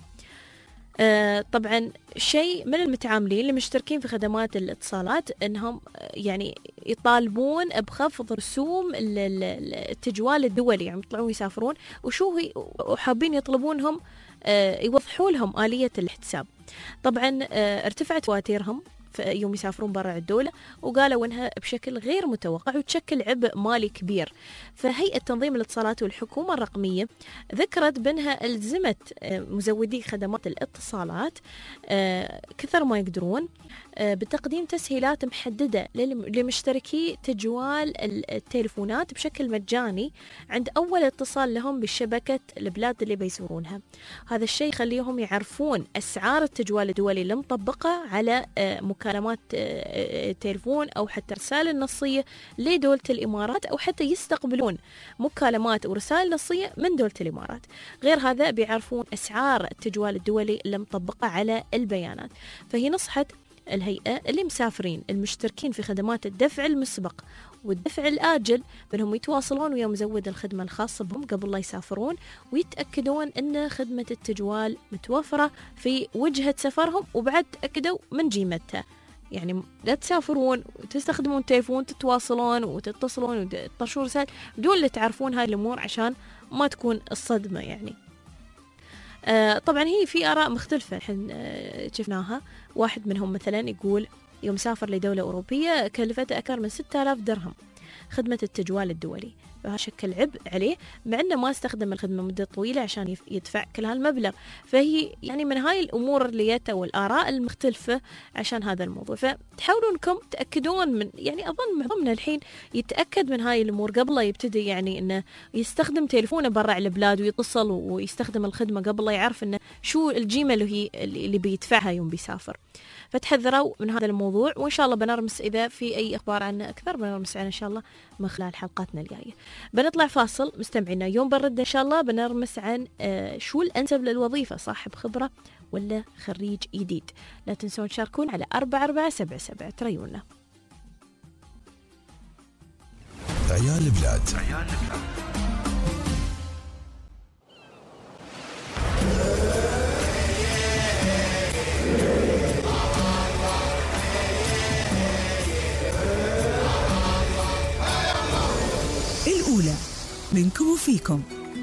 طبعا شيء من المتعاملين اللي مشتركين في خدمات الاتصالات انهم يعني يطالبون بخفض رسوم التجوال الدولي، يعني يطلعون يسافرون وشو هي وحابين يطلبونهم يوضحوا لهم آلية الحساب. طبعا ارتفعت فواتيرهم يوم يسافرون برا الدولة، وقالوا انها بشكل غير متوقع وتشكل عبء مالي كبير. فهيئة تنظيم الاتصالات والحكومة الرقمية ذكرت بانها الزمت مزودي خدمات الاتصالات كثر ما يقدرون بتقديم تسهيلات محددة لمشتركي تجوال التليفونات بشكل مجاني عند أول اتصال لهم بالشبكة البلاد اللي بيزورونها. هذا الشيء يخليهم يعرفون أسعار التجوال الدولي المطبقة على مكالمات التليفون أو حتى رسائل نصية لدولة الإمارات، أو حتى يستقبلون مكالمات ورسائل نصية من دولة الإمارات. غير هذا بيعرفون أسعار التجوال الدولي المطبقة على البيانات. فهي نصحت الهيئة اللي مسافرين المشتركين في خدمات الدفع المسبق والدفع الآجل بأنهم يتواصلون ويا مزود الخدمة الخاصة بهم قبل لا يسافرون، ويتأكدون أن خدمة التجوال متوفرة في وجهة سفرهم، وبعد تأكدوا من جيمتها. يعني لا تسافرون وتستخدمون تليفون تتواصلون وتتصلون وتطرشون رسائل بدون لا تعرفون هاي الأمور عشان ما تكون الصدمة. يعني آه طبعا هي في آراء مختلفة الحين آه شفناها. واحد منهم مثلا يقول يوم سافر لدولة أوروبية كلفته أكثر من ستة آلاف درهم خدمة التجوال الدولي، فهذا شكل عبء عليه مع أنه ما استخدم الخدمة مدة طويلة عشان يدفع كل هالمبلغ. فهي يعني من هاي الأمور اللي جت والآراء المختلفة عشان هذا الموضوع. فتحاولوا أنكم تأكدون من يعني أظن معظمنا الحين يتأكد من هاي الأمور قبل لا يبتدي يعني أنه يستخدم تليفونه برا البلاد ويتصل ويستخدم الخدمة قبل لا يعرف أنه شو الجيمة اللي هي اللي بيدفعها يوم بيسافر. فتحذروا من هذا الموضوع، وإن شاء الله بنرمس إذا في أي أخبار عنه أكثر بنرمس عنه إن شاء الله من خلال حلقاتنا الجاية. بنطلع فاصل مستمعينا، يوم برد إن شاء الله بنرمس عن آه شو الأنسب للوظيفة، صاحب خبرة ولا خريج جديد. لا تنسون تشاركون على أربعة أربعة سبعة سبعة تريونا. عيال البلاد. الأولى منكم وفيكم.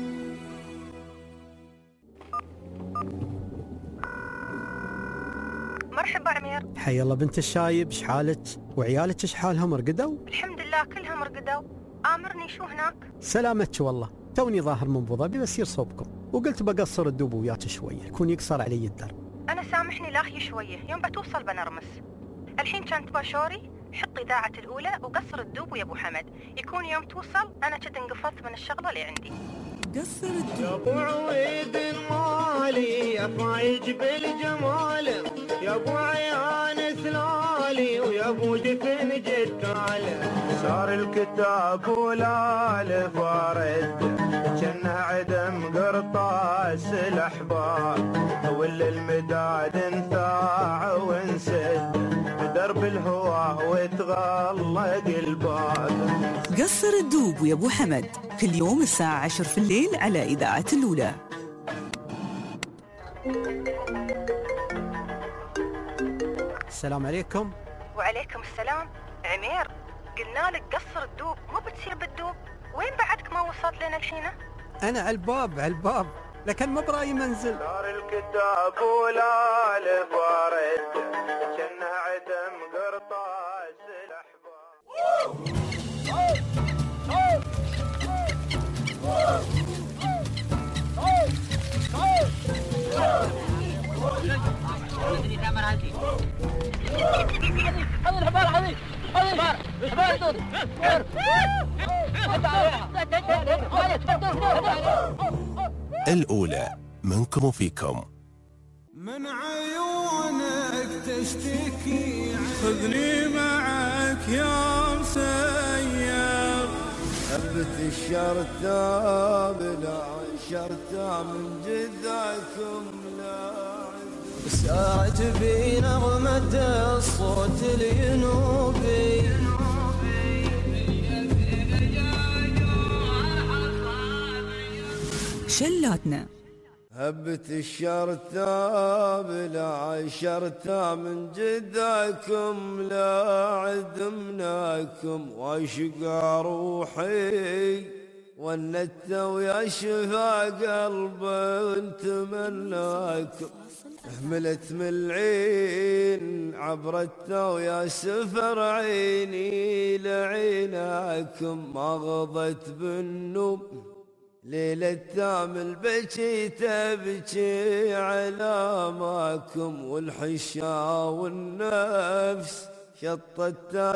مرحبا عمير. حي الله بنت الشايب، شحالك؟ وعيالك شحالهم رقدوا؟ الحمد لله كلهم رقدوا. آمرني شو هناك؟ سلامتك والله، توني ظاهر من ابو ظبي بسير صوبكم، وقلت بقصر الدوب وياك شويه، يكون يقصر علي الدرب. أنا سامحني لاخي شوية، يوم بتوصل بنرمس. الحين كانت باشوري، حط إذاعة الأولى وقصر الدوب ويا أبو حمد، يكون يوم توصل أنا كنت انقفضت من الشغلة اللي عندي. قصر الدوب. يا ابو عويد المالي يا فايج بالجمال، يا ابو عيان سلالي ويا ابو دفن جدال، صار الكتاب ولا الفارد جنه عدم قرطاس الاحبار، ولا المداد انثاع وانسد بدرب الهوى وتغلق الباب. قصر الدوب ويا ابو حمد كل يوم الساعة عشر في الليل على إذاعة الأولى. السلام عليكم. وعليكم السلام. عمير قلنا لك قصر الدوب، مو بتصير بالدوب. وين بعدك ما وصلت لنا الحين؟ انا على الباب على الباب، لكن ما براي منزل. صار الكتاب ولا الفارد جنه عدم قرطاس الاحباب. الأولى منكم وفيكم. من عيونك تشتكي خذني معك يا مسير. هبت الشرطة بلا شرطة من جدعكم لاعب، ساعد بنغمة الصوت الينوبي. شلاتنا. هبت الشرطة بلا شرطة من جدعكم لا عدمناكم، واشقى روحي والنت ويا شفا قلب نتمناكم. حملت من العين عبرت ويا سفر عيني لعيناكم، ما غضت بالنوم ليلة تامل بكي تبكي على ماكم، والحشا والنفس شطت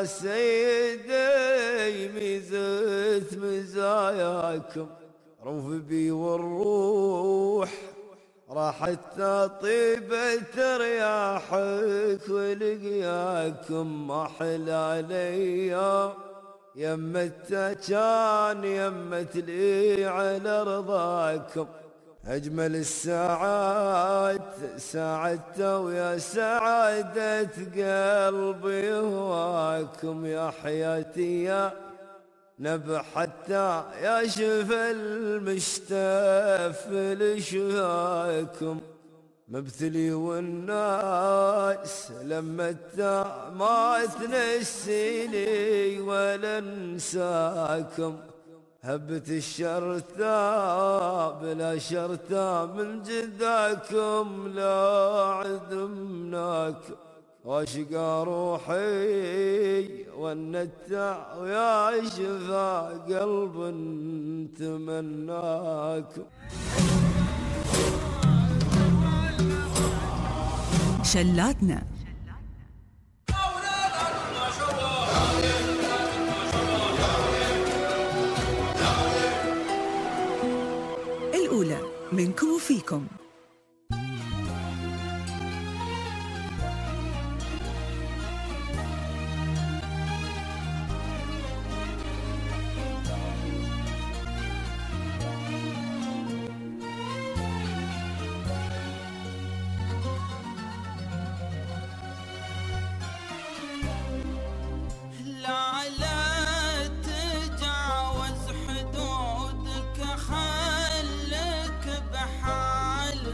سيدي ميزت مزاياكم. روف بي والروح راحت طيبة رياحك ولقياكم، ما حل عليا يمت كان يمت لي على رضاكم. أجمل الساعات ساعدته ويا سعادة قلبي هواكم، يا حياتي يا نبح حتى يا شف المشتف لشفاكم. مبتلي والناس لما ما تنسيني ولا انساكم. هبت الشرطة بلا شرطة من جداكم لا عدمناكم، واشقى روحي والنتع ويا شفا قلب نتمناكم. شلاتنا. الأولى منكم وفيكم. خلك بحال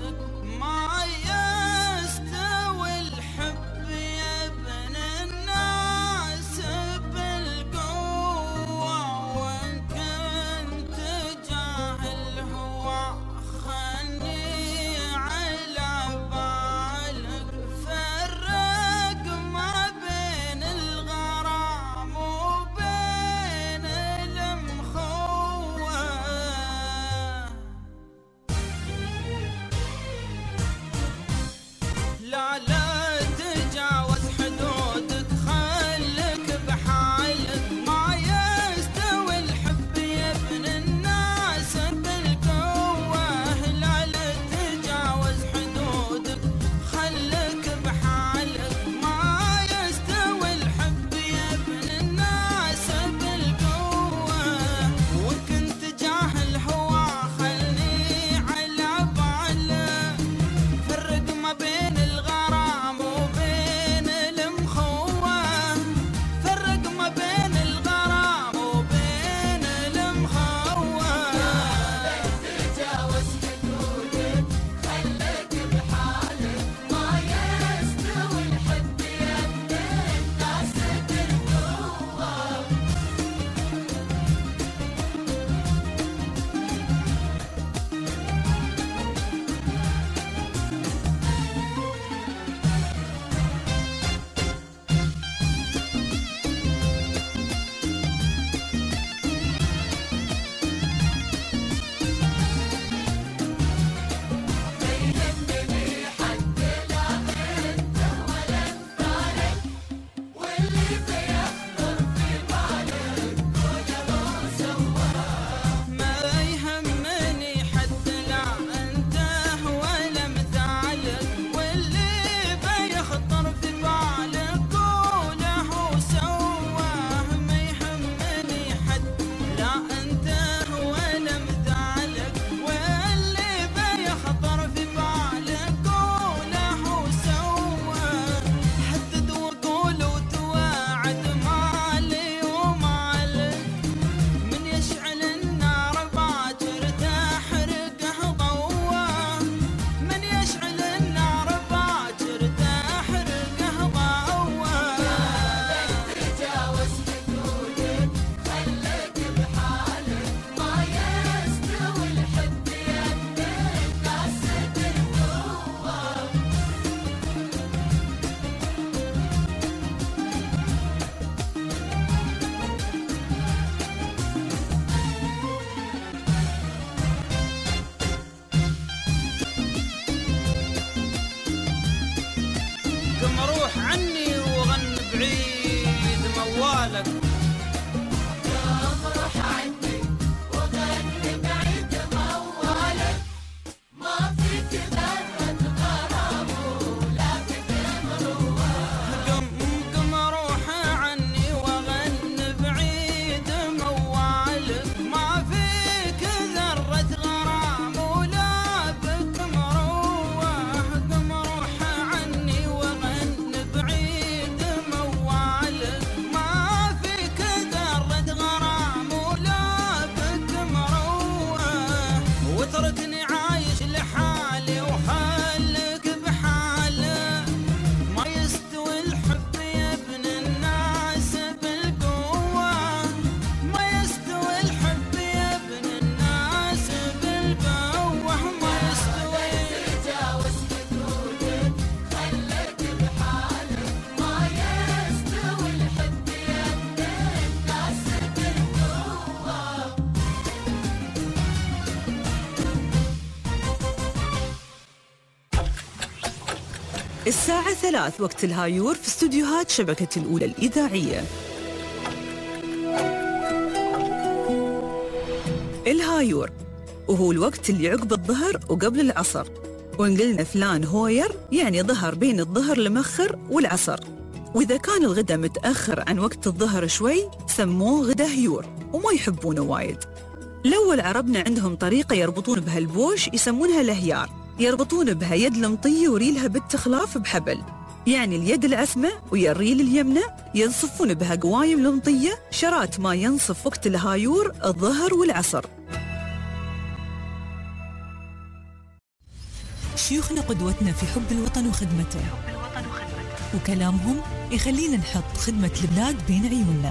الساعة ثلاث وقت الهايور في استوديوهات شبكة الأولى الإذاعية. الهايور وهو الوقت اللي عقب الظهر وقبل العصر، وإن قلنا فلان هوير يعني ظهر بين الظهر المخر والعصر، وإذا كان الغداء متأخر عن وقت الظهر شوي سموه غدا هيور وما يحبونه وايد. الأول عربنا عندهم طريقة يربطون بها البوش يسمونها الهيار، يربطون بها يد المطية وريلها بالتخلاف بحبل، يعني اليد العسمة ويا الريل اليمنى ينصفون بها قوايم المطية شرات ما ينصف وقت الهايور الظهر والعصر. شيوخنا قدوتنا في حب الوطن وخدمته، وكلامهم يخلينا نحط خدمة البلاد بين عيوننا.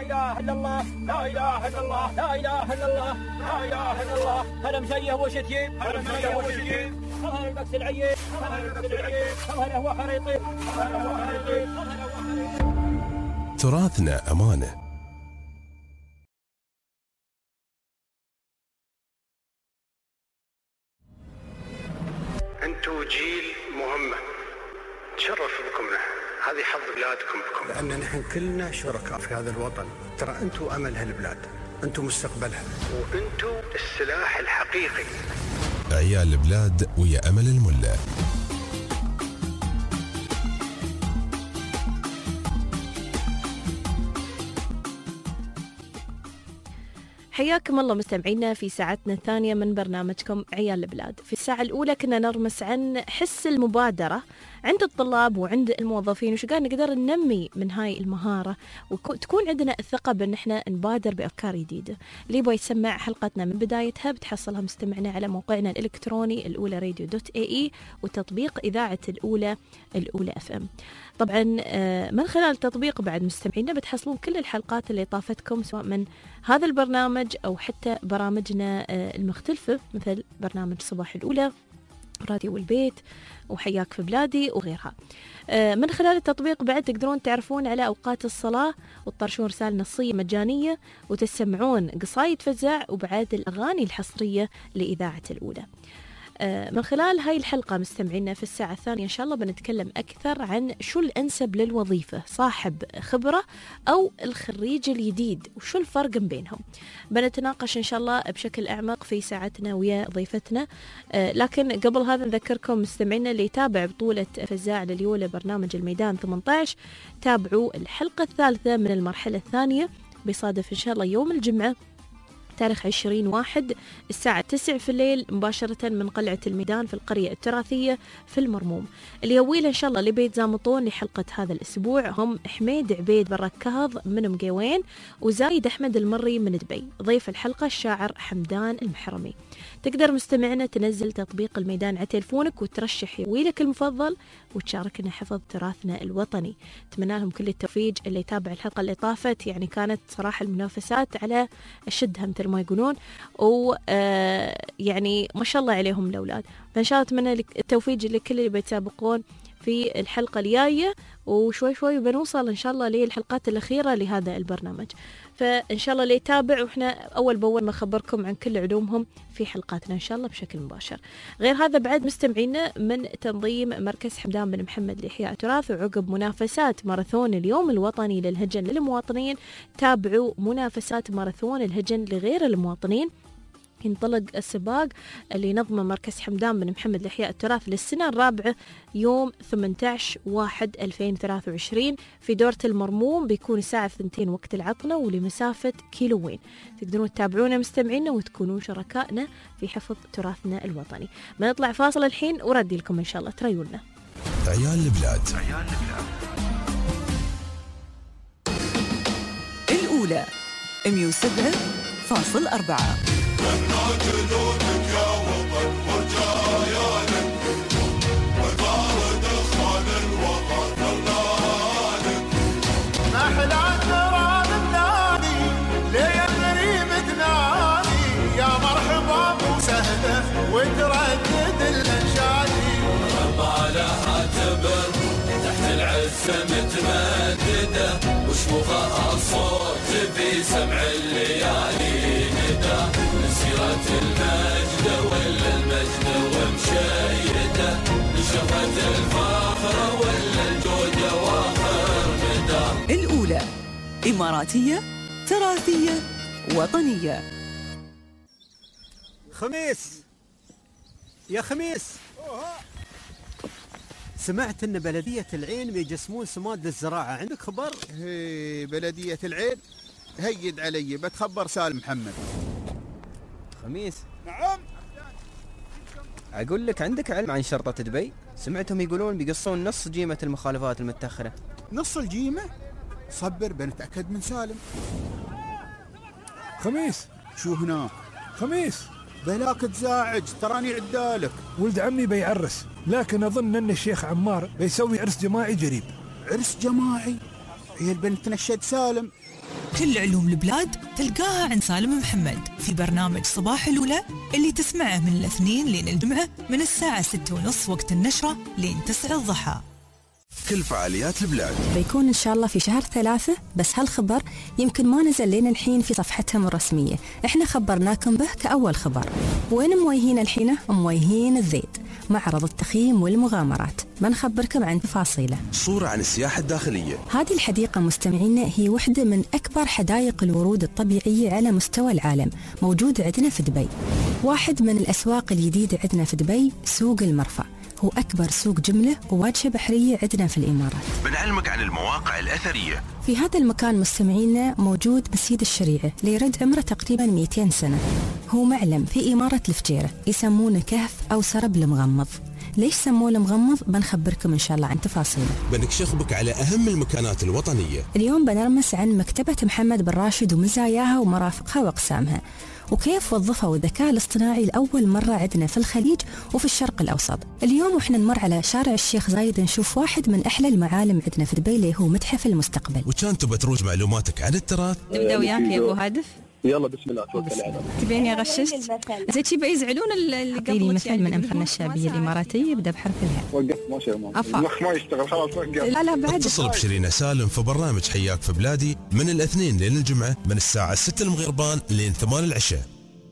اله الا الله لا اله الا الله لا اله الا الله لا اله الا الله. هلا مسيه وشتيم هلا مسيه وشتيم هلا المكس العيد هلا المكس العيد هلا هو خريطي هلا هو خريطي. تراثنا أمانة. أنتوا جيل مهمة تشرف بكم نحن، هذه حظ بلادكم بكم، لأن نحن كلنا شركاء في هذا الوطن. ترى أنتوا أمل هالبلاد، أنتوا مستقبلها، وأنتوا السلاح الحقيقي. عيال البلاد ويا أمل الملا. حياكم الله مستمعينا في ساعتنا الثانية من برنامجكم عيال البلاد. في الساعة الأولى كنا نرمس عن حس المبادرة عند الطلاب وعند الموظفين، وش قاعد نقدر ننمي من هاي المهارة وتكون عندنا الثقة بأن احنا نبادر بأفكار جديدة. اللي يبغى يسمع حلقتنا من بدايتها بتحصلها مستمعنا على موقعنا الإلكتروني الأولى راديو دوت اي اي وتطبيق إذاعة الأولى الأولى اف ام. طبعا من خلال التطبيق بعد مستمعينا بتحصلون كل الحلقات اللي طافتكم سواء من هذا البرنامج أو حتى برامجنا المختلفة مثل برنامج صباح الأولى، راديو البيت، وحياك في بلادي وغيرها. من خلال التطبيق بعد تقدرون تعرفون على أوقات الصلاة وتطرشون رسالة نصية مجانية وتسمعون قصايد فزع وبعد الأغاني الحصرية لإذاعة الأولى. من خلال هاي الحلقة مستمعينا في الساعة الثانية إن شاء الله بنتكلم أكثر عن شو الأنسب للوظيفة، صاحب خبرة أو الخريج الجديد، وشو الفرق بينهم. بنتناقش إن شاء الله بشكل أعمق في ساعتنا ويا ضيفتنا. لكن قبل هذا نذكركم مستمعينا اللي يتابع بطولة فزاع لليولى برنامج الميدان ثمانية عشر تابعوا الحلقة الثالثة من المرحلة الثانية، بيصادف إن شاء الله يوم الجمعة تاريخ عشرين واحد الساعة تسعة في الليل مباشرة من قلعة الميدان في القرية التراثية في المرموم. اليويلة إن شاء الله اللي بيتزامطون لحلقة هذا الأسبوع هم حميد عبيد بركاظ من مقيوين وزايد أحمد المري من دبي. ضيف الحلقة الشاعر حمدان المحرمي. تقدر مستمعنا تنزل تطبيق الميدان على تلفونك وترشح يويلك المفضل وتشاركنا حفظ تراثنا الوطني. أتمنى لهم كل التوفيق. اللي يتابع الحلقة اللي طافت يعني كانت صراحة المنافسات على أشدها مثل ما يقولون، ويعني ما شاء الله عليهم الأولاد. فإن شاء الله أتمنى التوفيق لكل اللي بيتسابقون في الحلقة الجاية، وشوي شوي بنوصل إن شاء الله للحلقات الأخيرة لهذا البرنامج. فإن شاء الله اللي يتابع وإحنا أول بأول ما خبركم عن كل علومهم في حلقاتنا إن شاء الله بشكل مباشر. غير هذا بعد مستمعينا من تنظيم مركز حمدان بن محمد لإحياء التراث، وعقب منافسات ماراثون اليوم الوطني للهجن للمواطنين تابعوا منافسات ماراثون الهجن لغير المواطنين. ينطلق السباق اللي نظمه مركز حمدان بن محمد لإحياء التراث للسنة الرابعة يوم ثمانية عشر واحد ألفين وثلاثة وعشرين في دورة المرموم، بيكون الساعة اثنتين وقت العطلة ولمسافة كيلوين. تقدرون تتابعونا مستمعينا وتكونون شركائنا في حفظ تراثنا الوطني. بنطلع فاصل الحين وردي لكم إن شاء الله تريولنا. عيال البلاد. الأولى مية وسبعة فاصلة أربعة. جنات جنودك يا وطن ورجايانك وطارد اخوان الوطن ظلالك. ما احلى ترى بالنادي ليه غريب تنادي يا مرحبا وسهلا وتردد الانشادي. طالع تبر تحت العزة متمددة وشوفها الصوت في سمع الليالي ندى. مسيرة المجد ولا المجد ومشيدة نشفت الفخر ولا الجود واخر مدى. الأولى إماراتية تراثية وطنية. خميس يا خميس، سمعت ان بلدية العين بيجسمون سماد للزراعة، عندك خبر؟ هي بلدية العين هيد علي بتخبر سالم محمد. خميس. نعم. أقول لك عندك علم عن شرطة دبي؟ سمعتهم يقولون بيقصون نص جيمة المخالفات المتأخرة. نص الجيمة؟ صبر بنتأكد من سالم. خميس. شو هناك؟ خميس. بلاك تزاعج تراني عدالك. ولد عمي بيعرس، لكن أظن أن الشيخ عمار بيسوي عرس جماعي قريب. عرس جماعي؟ هي البنت تنشد سالم. كل علوم البلاد تلقاها عند سالم محمد في برنامج صباح الأولى اللي تسمعه من الاثنين لين الجمعة من الساعة ستة ونص وقت النشرة لين تسعة الضحى. كل فعاليات البلاد بيكون إن شاء الله في شهر ثلاثة، بس هالخبر يمكن ما نزل لين الحين في صفحتهم الرسمية. إحنا خبرناكم به كأول خبر. وين مويهين الحين؟ مويهين الزيت، معرض التخييم والمغامرات، بنخبركم عن تفاصيله. صورة عن السياحة الداخلية. هذه الحديقة مستمعينا هي واحدة من أكبر حدائق الورود الطبيعية على مستوى العالم، موجودة عندنا في دبي. واحد من الأسواق الجديدة عندنا في دبي سوق المرفأ، هو أكبر سوق جملة وواجهة بحرية عندنا في الإمارات. بنعلمك عن المواقع الأثرية. في هذا المكان مستمعينا موجود مسجد الشريعة اللي يرد عمره تقريبا مئتين سنة، هو معلم في إمارة الفجيرة، يسمونه كهف أو سرب المغمض. ليش سموه المغمض؟ بنخبركم إن شاء الله عن تفاصيله. بنكشف بك على أهم المكانات الوطنية. اليوم بنرمس عن مكتبة محمد بن راشد ومزاياها ومرافقها وأقسامها، وكيف وظفوا الذكاء الاصطناعي لأول مرة عندنا في الخليج وفي الشرق الأوسط. اليوم وإحنا نمر على شارع الشيخ زايد نشوف واحد من أحلى المعالم عندنا في دبي اللي هو متحف المستقبل. وكان تبى تروج معلوماتك عن التراث. نبدأ وياك يا أبو هادف. يلا بسم الله توكل على الله. تبيني غششت؟ زي شي بيزعلون اللي قبل. مثل من أمثالنا الشعبية الإماراتية يبدأ بحرف الهاء. وقفت ما شاء الله. المخ ما يشتغل خلاص وقف. لا لا بعد. اتصل بشيرين سالم في برنامج حياك في بلادي من الاثنين لين الجمعة من الساعة ستة المغربان لين ثمان العشاء.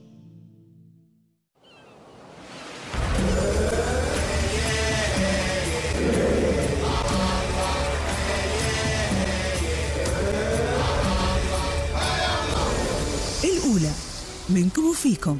الأولى منكم وفيكم.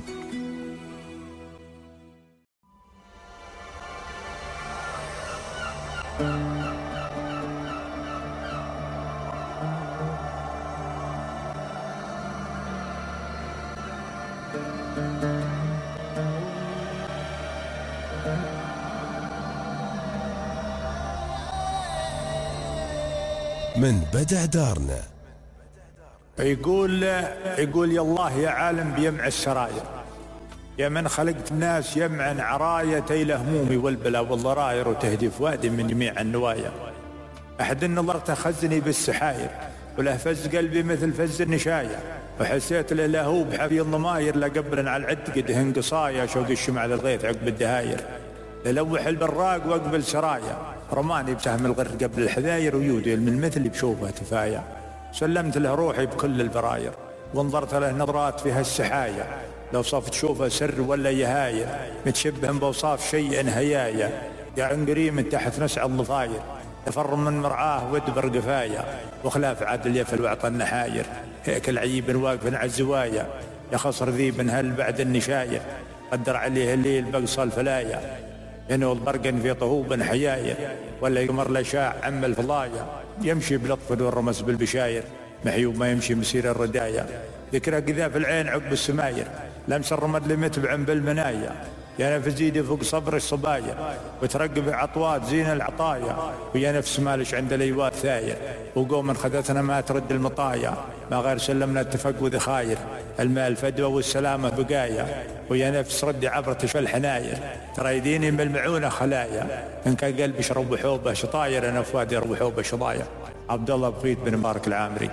من بدع دارنا. يقول يقول يا الله يا عالم بيمع السراير، يا من خلقت الناس يمعن عرايا تيل همومي والبلا والضراير وتهدف وادي من جميع النوايا. أحد النظر تخزني بالسحاير وله فز قلبي مثل فز النشاية، وحسيت له هو بحبي الضماير لقبل على العد قدهن قصايا شوق الشمع للغيث عقب الدهاير. للوح البراق واقبل سرايا رماني بسهم الغر قبل الحذاير ويودي من المثل بشوفه تفايا. سلمت له روحي بكل البراير وانظرت له نظرات فيها السحايا، لو صفت شوفه سر ولا يهاير متشبه بوصاف شيء هيايا. يا عنقري من تحت نسع الضفاير يفر من مرعاه وادبر قفايا، وخلاف عادل يفل وعطى النحاير هيك العيب واقف على الزوايا. يا خصر ذيب هل بعد النشاية قدر عليه الليل بقصى الفلايا، ينو البرقن في طهوب حياير ولا يقمر لشاع عم الفضايا. يمشي بلطف والرمس بالبشاير محيوب ما يمشي مسير الردايا، ذكرى قذاف العين عقب السماير لمس الرمد لمتبع بالمنايا. يا نفس زيدي فوق صبر الصبايا وترقب عطوات زين العطايا، ويا نفس مالش عند الايوات ثاير وقوم خذتنا ما ترد المطايا. ما غير سلمنا التفقد خاير المال فدوى والسلامة بقايا، ويا نفس ردي عبر تشفى الحناير تريديني من المعونة خلايا. إن كان قلبي شرب حوبة شطاير أنا فؤادي رب حوبة شضايا. عبد الله بخيت بن مبارك العامري.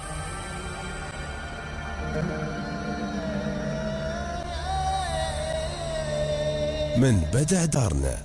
من بدع دارنا.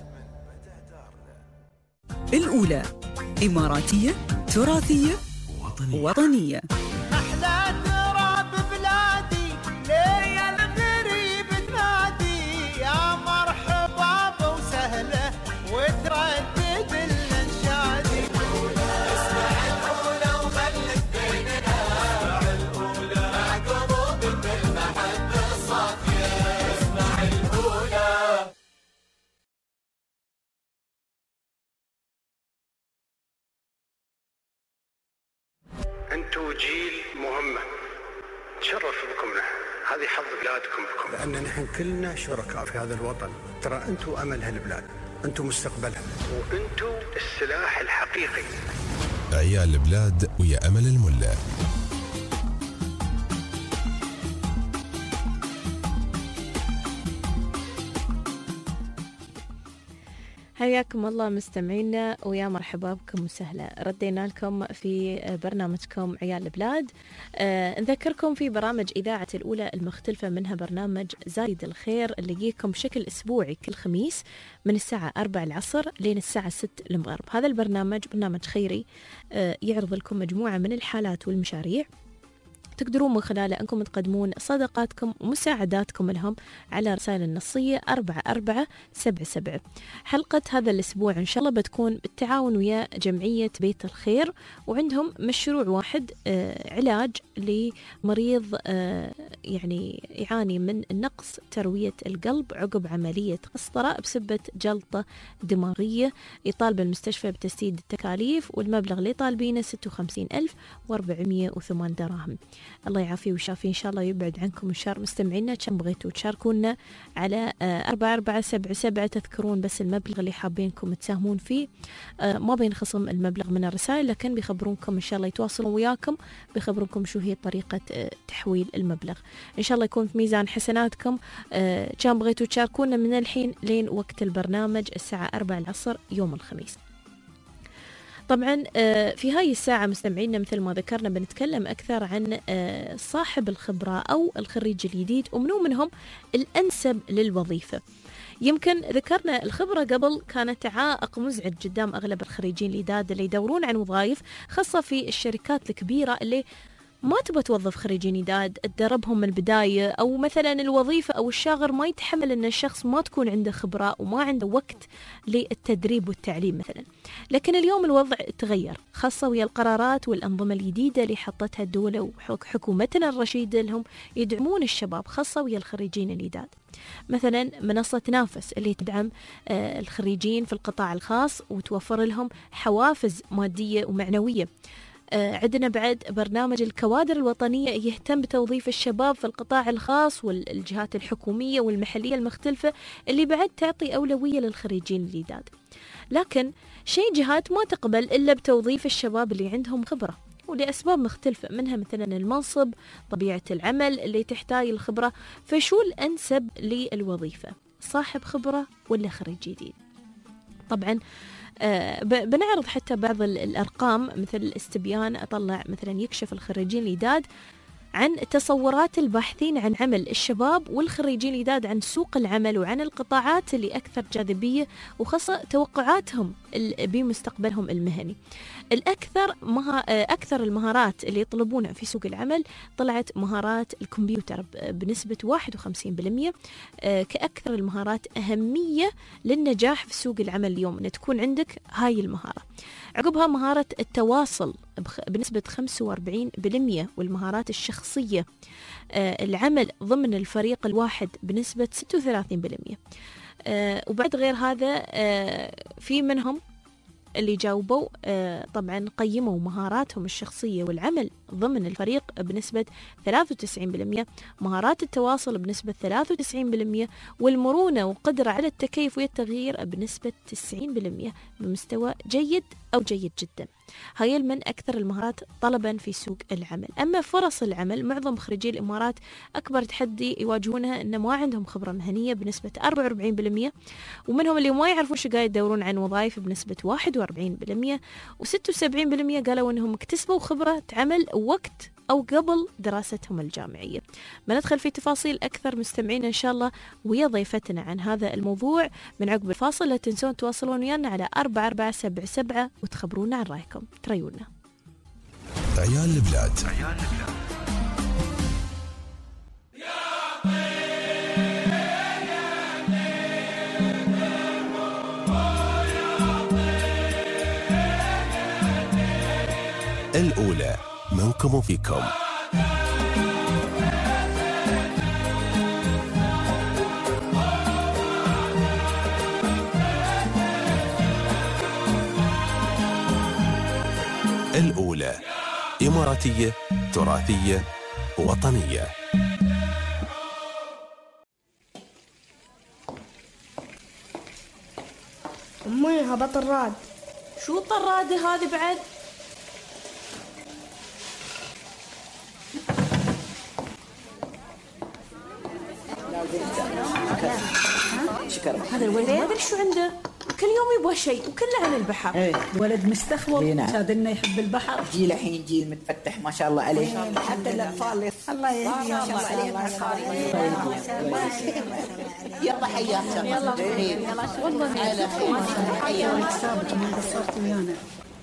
الأولى إماراتية تراثية وطنية, وطنية. أحلى تراب بلادي ليا الغريب تنادي، يا مرحبا وسهلا وتردد الانشادي. اسمع الأولى وخلك بيننا، اسمع الأولى مع قلوب بالمحبة الصافية. اسمع الأولى. أنتوا جيل مهمة تشرف بكم نحن، هذه حظ بلادكم بكم، لأن نحن كلنا شركاء في هذا الوطن. ترى أنتوا أمل هالبلاد، أنتوا مستقبلها، وأنتوا السلاح الحقيقي. عيال البلاد ويا أمل الملا. حياكم الله مستمعينا ويا مرحبا بكم وسهلا. ردينا لكم في برنامجكم عيال البلاد. أه نذكركم في برامج إذاعة الأولى المختلفة، منها برنامج زايد الخير اللي يجيكم بشكل أسبوعي كل خميس من الساعة أربعة العصر لين الساعة ستة المغرب. هذا البرنامج برنامج خيري أه يعرض لكم مجموعة من الحالات والمشاريع تقدرون من خلاله أنكم تقدمون صدقاتكم ومساعداتكم لهم على رسائل النصية أربعة أربعة سبعة سبعة. حلقة هذا الأسبوع إن شاء الله بتكون بالتعاون ويا جمعية بيت الخير، وعندهم مشروع واحد آه علاج لمريض آه يعني يعاني من نقص تروية القلب عقب عملية قسطرة بسبب جلطة دماغية. يطالب المستشفى بتسديد التكاليف، والمبلغ اللي طالبينه ستة وخمسين ألف وأربعمية وثمان دراهم. الله يعافيه ويشافيه إن شاء الله، يبعد عنكم الشر. مستمعينا كم بغيتوا تشاركونا على أربعة أربعة سبعة سبعة، تذكرون بس المبلغ اللي حابينكم تساهمون فيه. ما بينخصم المبلغ من الرسائل، لكن بيخبرونكم إن شاء الله، يتواصلون وياكم بيخبرونكم شو هي طريقة تحويل المبلغ. إن شاء الله يكون في ميزان حسناتكم. كم بغيتوا تشاركونا من الحين لين وقت البرنامج الساعة أربعة العصر يوم الخميس. طبعا في هاي الساعة مستمعينا مثل ما ذكرنا بنتكلم أكثر عن صاحب الخبرة أو الخريج الجديد ومنو منهم الأنسب للوظيفة. يمكن ذكرنا الخبرة قبل كانت عائق مزعج قدام أغلب الخريجين الجداد اللي يدورون عن وظائف، خاصة في الشركات الكبيرة اللي ما تبى توظف خريجين جداد تدربهم من البداية، أو مثلا الوظيفة أو الشاغر ما يتحمل أن الشخص ما تكون عنده خبرة وما عنده وقت للتدريب والتعليم مثلا. لكن اليوم الوضع تغير، خاصة ويا القرارات والأنظمة الجديدة اللي حطتها الدولة وحكومتنا الرشيدة لهم يدعمون الشباب، خاصة ويا الخريجين الجداد. مثلا منصة تنافس اللي تدعم آه الخريجين في القطاع الخاص وتوفر لهم حوافز مادية ومعنوية. عندنا بعد برنامج الكوادر الوطنية يهتم بتوظيف الشباب في القطاع الخاص والجهات الحكومية والمحلية المختلفة اللي بعد تعطي أولوية للخريجين الجداد. لكن شيء جهات ما تقبل إلا بتوظيف الشباب اللي عندهم خبرة، ولأسباب مختلفة، منها مثلا المنصب، طبيعة العمل اللي تحتاج الخبرة. فشو الأنسب للوظيفة، صاحب خبرة ولا خريج جديد؟ طبعا آه بنعرض حتى بعض الأرقام، مثل الاستبيان أطلع مثلا يكشف الخريجين الجداد عن تصورات الباحثين عن عمل الشباب والخريجين الجداد عن سوق العمل وعن القطاعات اللي أكثر جاذبية، وخاصة توقعاتهم بمستقبلهم المهني. الأكثر مها أكثر المهارات اللي يطلبونها في سوق العمل طلعت مهارات الكمبيوتر بنسبة واحد وخمسين بالمئة كأكثر المهارات أهمية للنجاح في سوق العمل اليوم، أن تكون عندك هاي المهارة. عقبها مهارة التواصل بنسبة خمسة وأربعين بالمئة، والمهارات الشخصية العمل ضمن الفريق الواحد بنسبة ستة وثلاثين بالمئة. وبعد غير هذا في منهم اللي جاوبوا طبعا قيموا مهاراتهم الشخصية والعمل ضمن الفريق بنسبة ثلاثة وتسعين بالمئة، مهارات التواصل بنسبة ثلاثة وتسعين بالمئة، والمرونة وقدرة على التكيف والتغيير بنسبة تسعين بالمئة بمستوى جيد أو جيد جدا. هاي من أكثر المهارات طلبا في سوق العمل. أما فرص العمل، معظم خريجي الإمارات أكبر تحدي يواجهونها أن ما عندهم خبرة مهنية بنسبة أربعة وأربعين بالمئة، ومنهم اللي ما يعرفون شو قاعد يدورون عن وظائف بنسبة واحد وأربعين بالمئة، وستة وسبعين بالمئة قالوا أنهم اكتسبوا خبرة عمل وقت أو قبل دراستهم الجامعية. بندخل في تفاصيل أكثر مستمعين إن شاء الله ويا ضيفتنا عن هذا الموضوع من عقب الفاصل. لا تنسون تواصلون ويانا على أربعة أربعة سبعة سبعة وتخبرونا عن رأيكم. تريونا عيال البلاد. الأولى منكم وفيكم. الأولى إماراتية تراثية وطنية. أمي هبط الراد. شو الطرادة هذه بعد؟ شكرا. هذا الولد ما ادري شو عنده. كل يوم يبغى شيء وكله عن البحر. ايه ولد مستخوض شادلنا يحب البحر. جيل الحين جيل متفتح ما شاء الله عليه. حتى الاطفال الله يهديهم ما شاء الله عليهم. يلا حياك يلا يلا والله حياك سابق ما قصرت ويانا.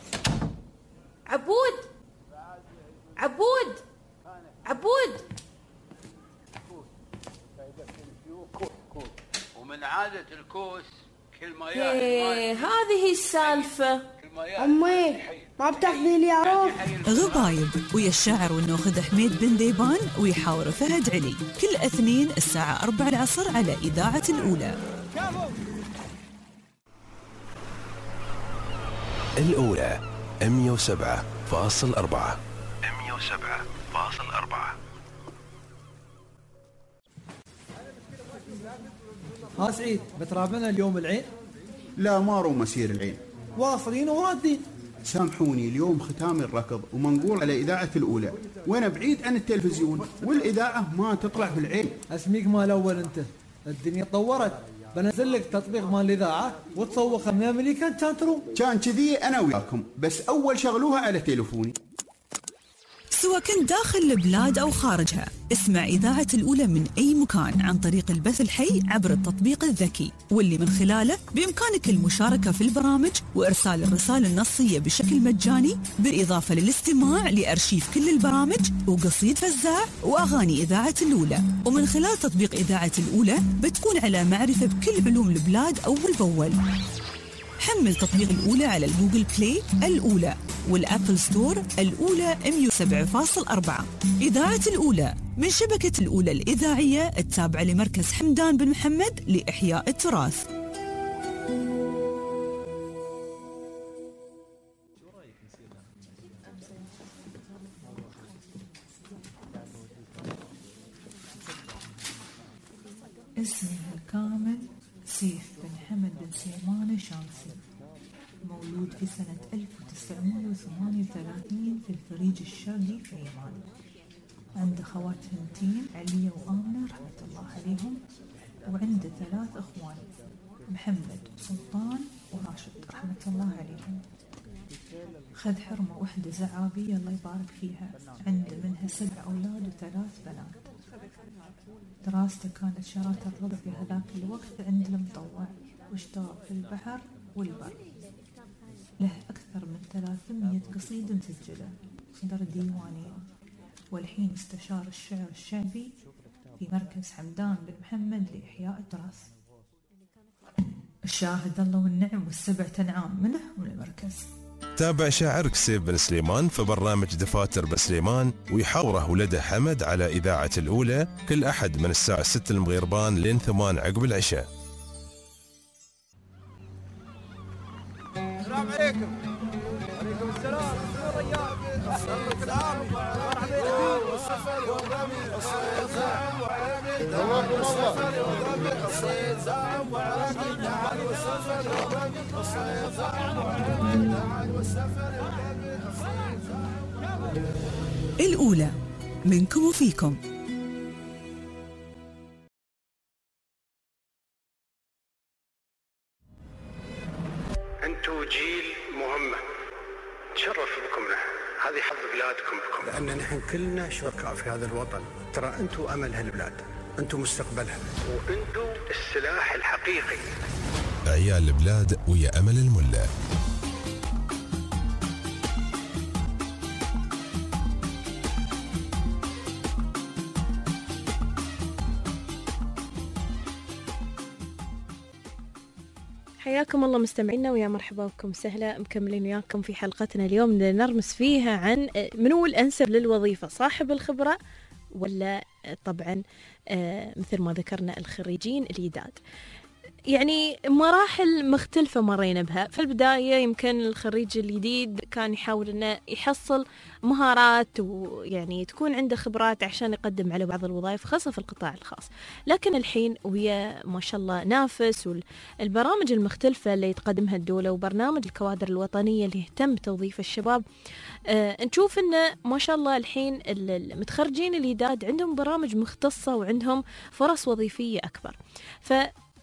عبود عبود عبود ومن عادة الكوس كل ما ايه هذه السالفة. أمي ما بتاخذي لي عروض. غبايب ويا الشاعر والناخذ حميد بن ديبان ويحاور فهد علي كل اثنين الساعة أربعة العصر على إذاعة الأولى. الأولى مية وسبعة فاصل أربعة مية وسبعة فاصل أربعة. ها سعيد بترابنا اليوم العين؟ لا ما رو مسير العين، واصلين ورادين. سامحوني اليوم ختام الركض ومنقول على إذاعة الأولى وأنا بعيد عن التلفزيون والإذاعة ما تطلع في العين. اسميك مال أول أنت، الدنيا تطورت، بنزل لك تطبيق مال الإذاعة وتصوخ من أمريكا كان تروم. كان كذي أنا وياكم بس أول شغلوها على تليفوني. سواء كنت داخل البلاد أو خارجها اسمع إذاعة الأولى من أي مكان عن طريق البث الحي عبر التطبيق الذكي واللي من خلاله بإمكانك المشاركة في البرامج وإرسال الرسائل النصية بشكل مجاني بالإضافة للاستماع لأرشيف كل البرامج وقصيد فزاع وأغاني إذاعة الأولى. ومن خلال تطبيق إذاعة الأولى بتكون على معرفة بكل علوم البلاد أول بأول. حمل تطبيق الأولى على الجوجل بلاي الأولى والأبل ستور الأولى مية وسبعة فاصل أربعة. إذاعة الأولى من شبكة الأولى الإذاعية التابعة لمركز حمدان بن محمد لإحياء التراث. اسمه الكامل سيف بن حمد بن سليمان الشامسي، مولود في سنة ألف وتسعمائة وثمانية وثلاثين في الفريج الشرقي في يمان. عنده خوات ثنتين علية وآمنة رحمة الله عليهم، وعنده ثلاث أخوان محمد وسلطان وراشد رحمة الله عليهم. خذ حرمة وحدة زعابية الله يبارك فيها، عنده منها سبع أولاد وثلاث بنات. دراسته كانت شراكة الربع في هذاك الوقت عند المطوع، واشتغل في البحر والبر. له أكثر من ثلاثمائة قصيدة مسجلة، صدر ديوانية، والحين استشار الشعر الشعبي في مركز حمدان بن محمد لإحياء التراث. الشاهد الله والنعم والسبع تنعام منه من المركز. تابع شاعرك سيف بن سليمان في برنامج دفاتر بن سليمان ويحاوره ولده حمد على إذاعة الأولى كل أحد من الساعة ستة المغيربان لين ثمان عقب العشاء. السلام عليكم. وعليكم السلام. الأولى منكم وفيكم. أنتوا جيل مهمة تشرف بكم نحن، هذه حظ بلادكم بكم، لأن نحن كلنا شركاء في هذا الوطن. ترى أنتوا أمل هالبلاد، أنتوا مستقبلها، وأنتوا السلاح الحقيقي. عيال البلاد ويا أمل الملا. حياكم الله مستمعينا ويا مرحبا بكم سهلة، مكملين وياكم في حلقتنا اليوم نرمس فيها عن منو الأنسب للوظيفة، صاحب الخبرة ولا طبعا مثل ما ذكرنا الخريجين الجداد. يعني مراحل مختلفة مرينا بها. في البداية يمكن الخريج الجديد كان يحاول أنه يحصل مهارات ويعني تكون عنده خبرات عشان يقدم على بعض الوظائف خاصة في القطاع الخاص. لكن الحين ويا ما شاء الله نافس والبرامج المختلفة اللي تقدمها الدولة وبرنامج الكوادر الوطنية اللي يهتم بتوظيف الشباب، آه نشوف أنه ما شاء الله الحين المتخرجين الجداد عندهم برامج مختصة وعندهم فرص وظيفية أكبر. ف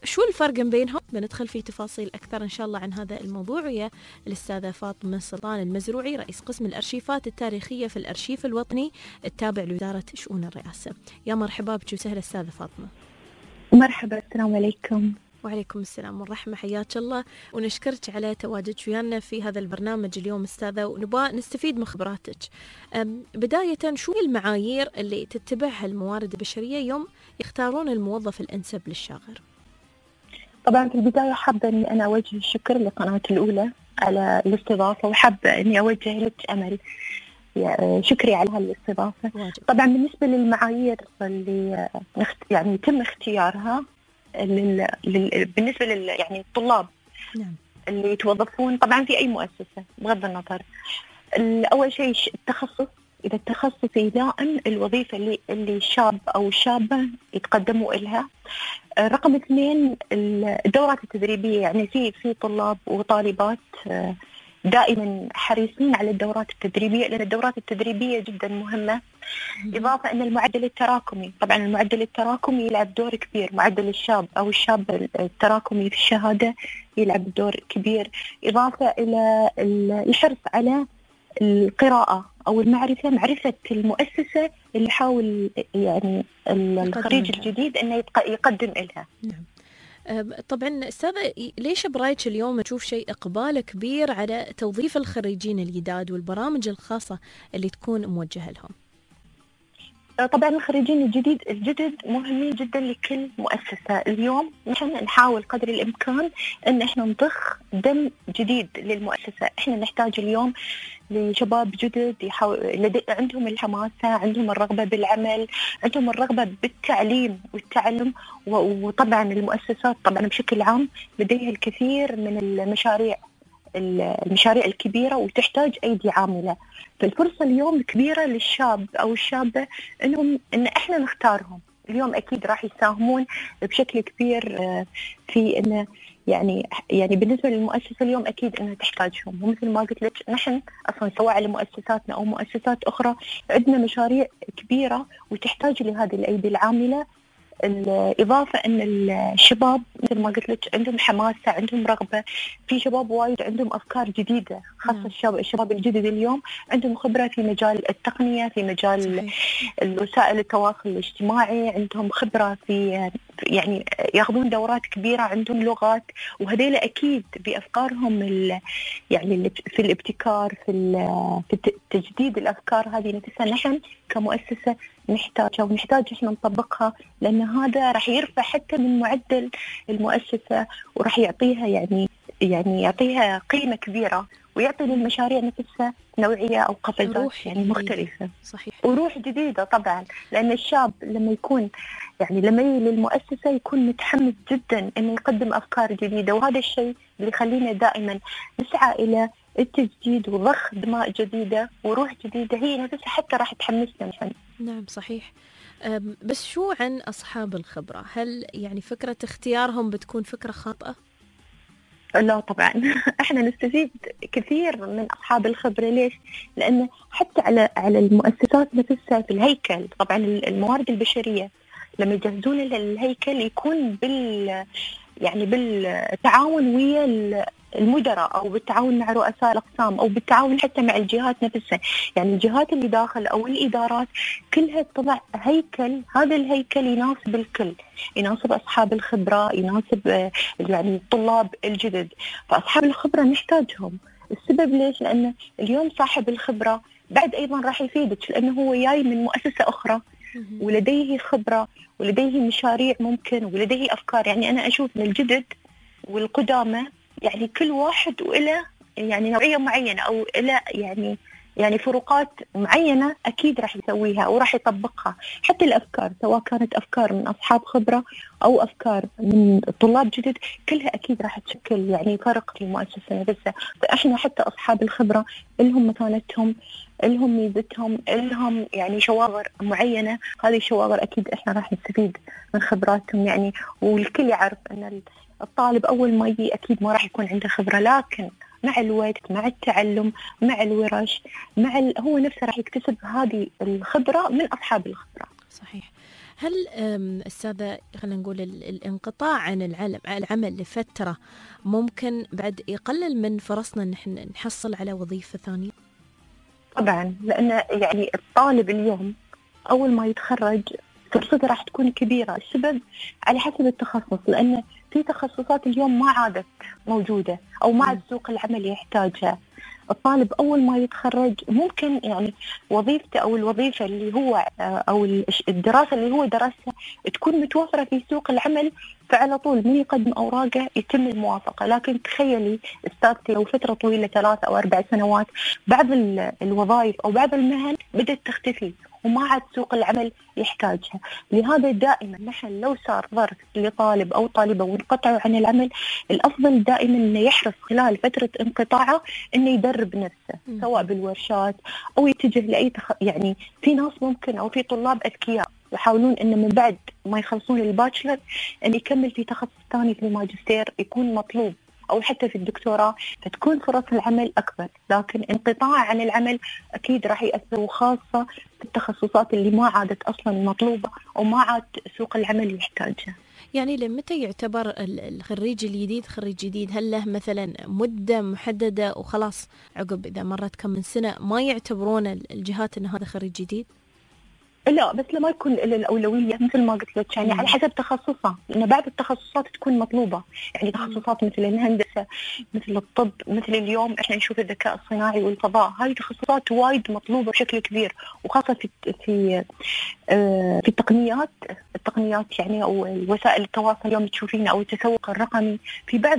شو الفرق بينهم؟ بندخل في تفاصيل أكثر إن شاء الله عن هذا الموضوع ويا الأستاذة فاطمة سلطان المزروعي رئيس قسم الأرشيفات التاريخية في الأرشيف الوطني التابع لوزارة شؤون الرئاسة. يا مرحبا بك وسهلا أستاذة فاطمة. مرحبا، السلام عليكم. وعليكم السلام والرحمة، حياك الله ونشكرك على تواجدك ويانا في هذا البرنامج اليوم أستاذة، ونبغى نستفيد من خبراتك. بداية شو المعايير اللي تتبعها الموارد البشرية يوم يختارون الموظف الأنسب للشاغر؟ طبعا في البداية حابة أني أنا أوجه الشكر لقناة الأولى على الاستضافة، وحابة أني أوجه لك أمل شكري على هالاستضافة. طبعا بالنسبة للمعايير اللي يعني يتم اختيارها لل... لل... بالنسبة لل يعني الطلاب نعم. اللي يتوظفون طبعا في أي مؤسسة بغض النظر، أول شيء التخصص، إذا التخصص يلائم الوظيفة اللي اللي الشاب أو الشابة يتقدموا إلها. رقم اثنين الدورات التدريبية، يعني في في طلاب وطالبات دائما حريصين على الدورات التدريبية، لأن الدورات التدريبية جدا مهمة. إضافة أن المعدل التراكمي، طبعا المعدل التراكمي يلعب دور كبير، معدل الشاب أو الشاب التراكمي في الشهادة يلعب دور كبير. إضافة إلى الحرص على القراءة أو المعرفة، معرفة المؤسسة اللي يحاول يعني الخريج الجديد أنه يقدم إلها. نعم. طبعا أستاذة، ليش برايك اليوم تشوف شيء إقبال كبير على توظيف الخريجين الجداد والبرامج الخاصة اللي تكون موجهة لهم؟ طبعا الخريجين الجديد الجدد مهمين جدا لكل مؤسسة. اليوم نحن نحاول قدر الإمكان أن احنا نضخ دم جديد للمؤسسة. احنا نحتاج اليوم لشباب جدد يحاول عندهم الحماسة، عندهم الرغبة بالعمل، عندهم الرغبة بالتعليم والتعلم. وطبعا المؤسسات طبعا بشكل عام لديها الكثير من المشاريع المشاريع الكبيرة وتحتاج أيدي عاملة. فالفرصة اليوم كبيرة للشاب أو الشابة إنهم إن إحنا نختارهم. اليوم أكيد راح يساهمون بشكل كبير في إنه يعني يعني بالنسبة للمؤسسة اليوم أكيد إنها تحتاجهم. ومثل ما قلت لك نحن أصلا سواء على مؤسساتنا أو مؤسسات أخرى عندنا مشاريع كبيرة وتحتاج لهذه الأيدي العاملة. الإضافة أن الشباب مثل ما قلت لك عندهم حماسة، عندهم رغبة. في شباب وايد عندهم أفكار جديدة، خاصة الشباب الشباب الجدد اليوم عندهم خبرة في مجال التقنية، في مجال وسائل التواصل الاجتماعي، عندهم خبرة في يعني ياخذون دورات كبيرة، عندهم لغات، وهذيل أكيد بأفكارهم يعني في الابتكار، في في تجديد الأفكار هذه نفسها نحن كمؤسسة نحتاجها ونحتاج إحنا نطبقها، لأن هذا راح يرفع حتى من معدل المؤسسة وراح يعطيها يعني يعني يعطيها قيمة كبيرة، ويعطي للمشاريع نفسها نوعية أو قفزات يعني مختلفة. صحيح. وروح جديدة طبعا، لأن الشاب لما يكون يعني لما يجي للمؤسسة يكون متحمس جدا إنه يقدم أفكار جديدة، وهذا الشيء اللي يخلينا دائما نسعى إلى التجديد وضخ دماء جديدة وروح جديدة، هي نفسها حتى راح تحمسنا نحن. نعم صحيح. بس شو عن أصحاب الخبرة؟ هل يعني فكرة اختيارهم بتكون فكرة خاطئة؟ لا طبعا احنا نستفيد كثير من أصحاب الخبرة. ليش؟ لأن حتى على على المؤسسات نفسها في الهيكل، طبعا الموارد البشرية لما يجهزون الهيكل يكون بال يعني بالتعاون ويا المدراء أو بالتعاون مع رؤساء الأقسام أو بالتعاون حتى مع الجهات نفسها. يعني الجهات اللي داخل أو الإدارات كلها تضع هيكل، هذا الهيكل يناسب الكل، يناسب أصحاب الخبرة، يناسب يعني الطلاب الجدد. فأصحاب الخبرة نحتاجهم. السبب ليش؟ لأن اليوم صاحب الخبرة بعد أيضا راح يفيدك، لأنه هو جاي من مؤسسة أخرى ولديه خبرة ولديه مشاريع ممكن ولديه أفكار. يعني أنا أشوف من الجدد والقدامى يعني كل واحد وإلى يعني نوعية معينة أو إلى يعني يعني فروقات معينة أكيد راح يسويها وراح يطبقها. حتى الأفكار سواء كانت أفكار من أصحاب خبرة أو أفكار من طلاب جدد كلها أكيد راح تشكل يعني فرق في المؤسسة نفسها. فإحنا حتى أصحاب الخبرة لهم مكانتهم، لهم ميزتهم، لهم يعني شواغر معينة. هذه الشواغر أكيد إحنا راح نستفيد من خبراتهم يعني. والكل يعرف أن الطالب أول ما يجي أكيد ما راح يكون عنده خبرة، لكن مع الوقت مع التعلم مع الورش مع ال... هو نفسه راح يكتسب هذه الخبرة من أصحاب الخبرة. صحيح. هل أستاذة خلينا نقول الانقطاع عن العلم العمل لفترة ممكن بعد يقلل من فرصنا إن نحن نحصل على وظيفة ثانية؟ طبعا، لأن يعني الطالب اليوم أول ما يتخرج فرصته راح تكون كبيرة. السبب على حسب التخصص، لأن في تخصصات اليوم ما عادت موجودة أو ما عاد سوق العمل يحتاجها. الطالب أول ما يتخرج ممكن يعني وظيفته أو الوظيفة اللي هو أو الدراسة اللي هو درسها تكون متوفرة في سوق العمل، فعلى طول من يقدم أوراقه يتم الموافقة. لكن تخيلي استاذتي لو فترة طويلة ثلاث أو أربع سنوات بعض الوظائف أو بعض المهن بدأت تختفي وما عاد سوق العمل يحتاجها. لهذا دائما نحن لو صار ظرف لطالب أو طالبة وانقطعوا عن العمل، الأفضل دائما أنه يحرص خلال فترة انقطاعه أنه يدرب نفسه م. سواء بالورشات أو يتجه لأي تخ... يعني في ناس ممكن أو في طلاب أذكياء يحاولون أنه من بعد ما يخلصون الباتشلر أن يكمل في تخصص ثاني في الماجستير يكون مطلوب أو حتى في الدكتوراه، فتكون فرص العمل أكبر. لكن انقطاع عن العمل أكيد راح يأثر، وخاصة في التخصصات اللي ما عادت أصلا مطلوبة أو ما عاد سوق العمل يحتاجها. يعني لمتى يعتبر الخريج الجديد خريج جديد؟ هل له مثلا مدة محددة وخلاص عقب إذا مرت كم من سنة ما يعتبرون الجهات أن هذا خريج جديد؟ لا، بس لما يكون الأولوية مثل ما قلت لك يعني على حسب تخصصها، لأن بعض التخصصات تكون مطلوبة. يعني تخصصات مثل الهندسة، مثل الطب، مثل اليوم احنا نشوف الذكاء الصناعي والفضاء، هذه تخصصات وايد مطلوبة بشكل كبير، وخاصة في في في التقنيات التقنيات يعني أو وسائل التواصل اليوم تشوفين أو التسوق الرقمي. في بعض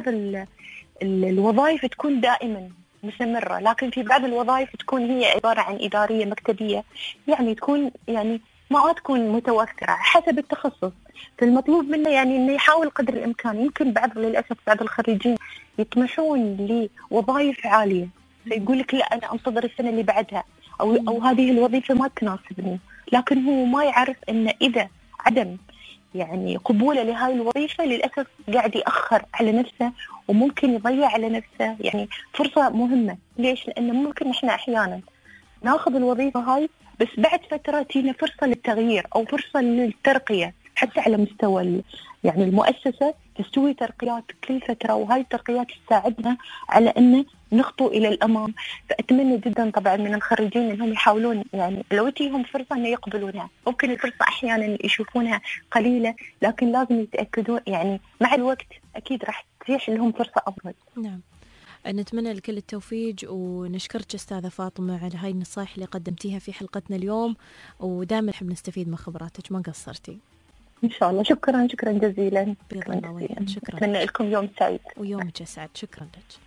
الوظائف تكون دائما مستمرة، لكن في بعض الوظائف تكون هي عبارة عن إدارية مكتبية، يعني تكون يعني ما تكون متوفرة حسب التخصص. فالمطلوب منه يعني إنه يحاول قدر الإمكان. يمكن بعض للأسف بعض الخريجين يطمحون لوظائف عالية، فيقول لك لا أنا أنتظر السنة اللي بعدها أو أو هذه الوظيفة ما تناسبني، لكن هو ما يعرف إنه إذا عدم يعني قبوله لهاي الوظيفة للأسف قاعد يأخر على نفسه وممكن يضيع على نفسه يعني فرصة مهمة. ليش؟ لأنه ممكن إحنا أحيانا ناخذ الوظيفة هاي بس بعد فترة تينا فرصة للتغيير أو فرصة للترقية، حتى على مستوى يعني المؤسسة تستوي ترقيات كل فترة، وهاي الترقيات تساعدنا على أن نخطو إلى الأمام. فأتمنى جدا طبعا من الخريجين أنهم يحاولون يعني لو تيهم فرصة أن يقبلونها. ممكن الفرصة أحيانا يشوفونها قليلة، لكن لازم يتأكدون يعني مع الوقت أكيد راح تتيح لهم فرصة أفضل. نعم، نتمنى لكل التوفيق ونشكرك أستاذة فاطمة على هاي النصائح اللي قدمتيها في حلقتنا اليوم، ودائما نحب نستفيد من خبراتك، ما قصرتي. إن شاء الله. شكرا شكرا جزيلا. شكرا جزيلا. شكرا. أتمنى لكم يوم سعيد. ويومك أسعد. شكرا لك.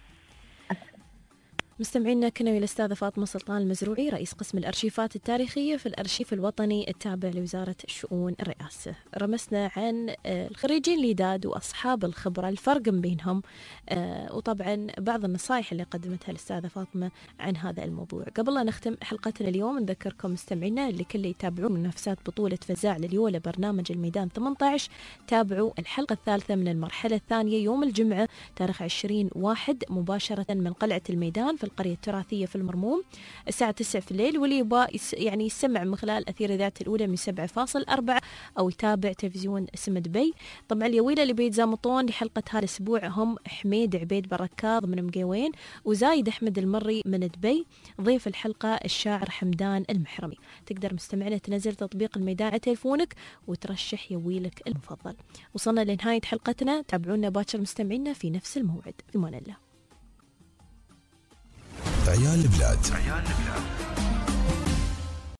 مستمعينا كنا ويا الأستاذة فاطمة سلطان المزروعي، رئيس قسم الأرشيفات التاريخية في الأرشيف الوطني التابع لوزارة الشؤون الرئاسة. رمسنا عن الخريجين الجداد وأصحاب الخبرة، الفرق بينهم، وطبعا بعض النصائح اللي قدمتها الأستاذة فاطمة عن هذا الموضوع. قبل لا نختم حلقتنا اليوم نذكركم مستمعينا اللي كل يتابعون منافسات بطولة فزاع لليولة برنامج الميدان ثمانية عشر، تابعوا الحلقة الثالثة من المرحلة الثانية يوم الجمعة تاريخ عشرين واحد مباشرة من قلعة الميدان في القرية التراثية في المرموم الساعة تسعة في الليل. واللي يبغى يعني يسمع من خلال أثير إذاعة الأولى من سبعة فاصل أربعة أو يتابع تلفزيون اسم دبي. طبعا اليويلة اللي بيتزامطون لحلقة هذا الأسبوع هم حميد عبيد بركاض من مقيوين وزايد أحمد المري من دبي. ضيف الحلقة الشاعر حمدان المحرمي. تقدر مستمعنا تنزل تطبيق الميدان على تلفونك وترشح يويلك المفضل. وصلنا لنهاية حلقتنا، تابعونا باكر مستمعينا في نفس الموعد. بأمان الله. عيال البلاد.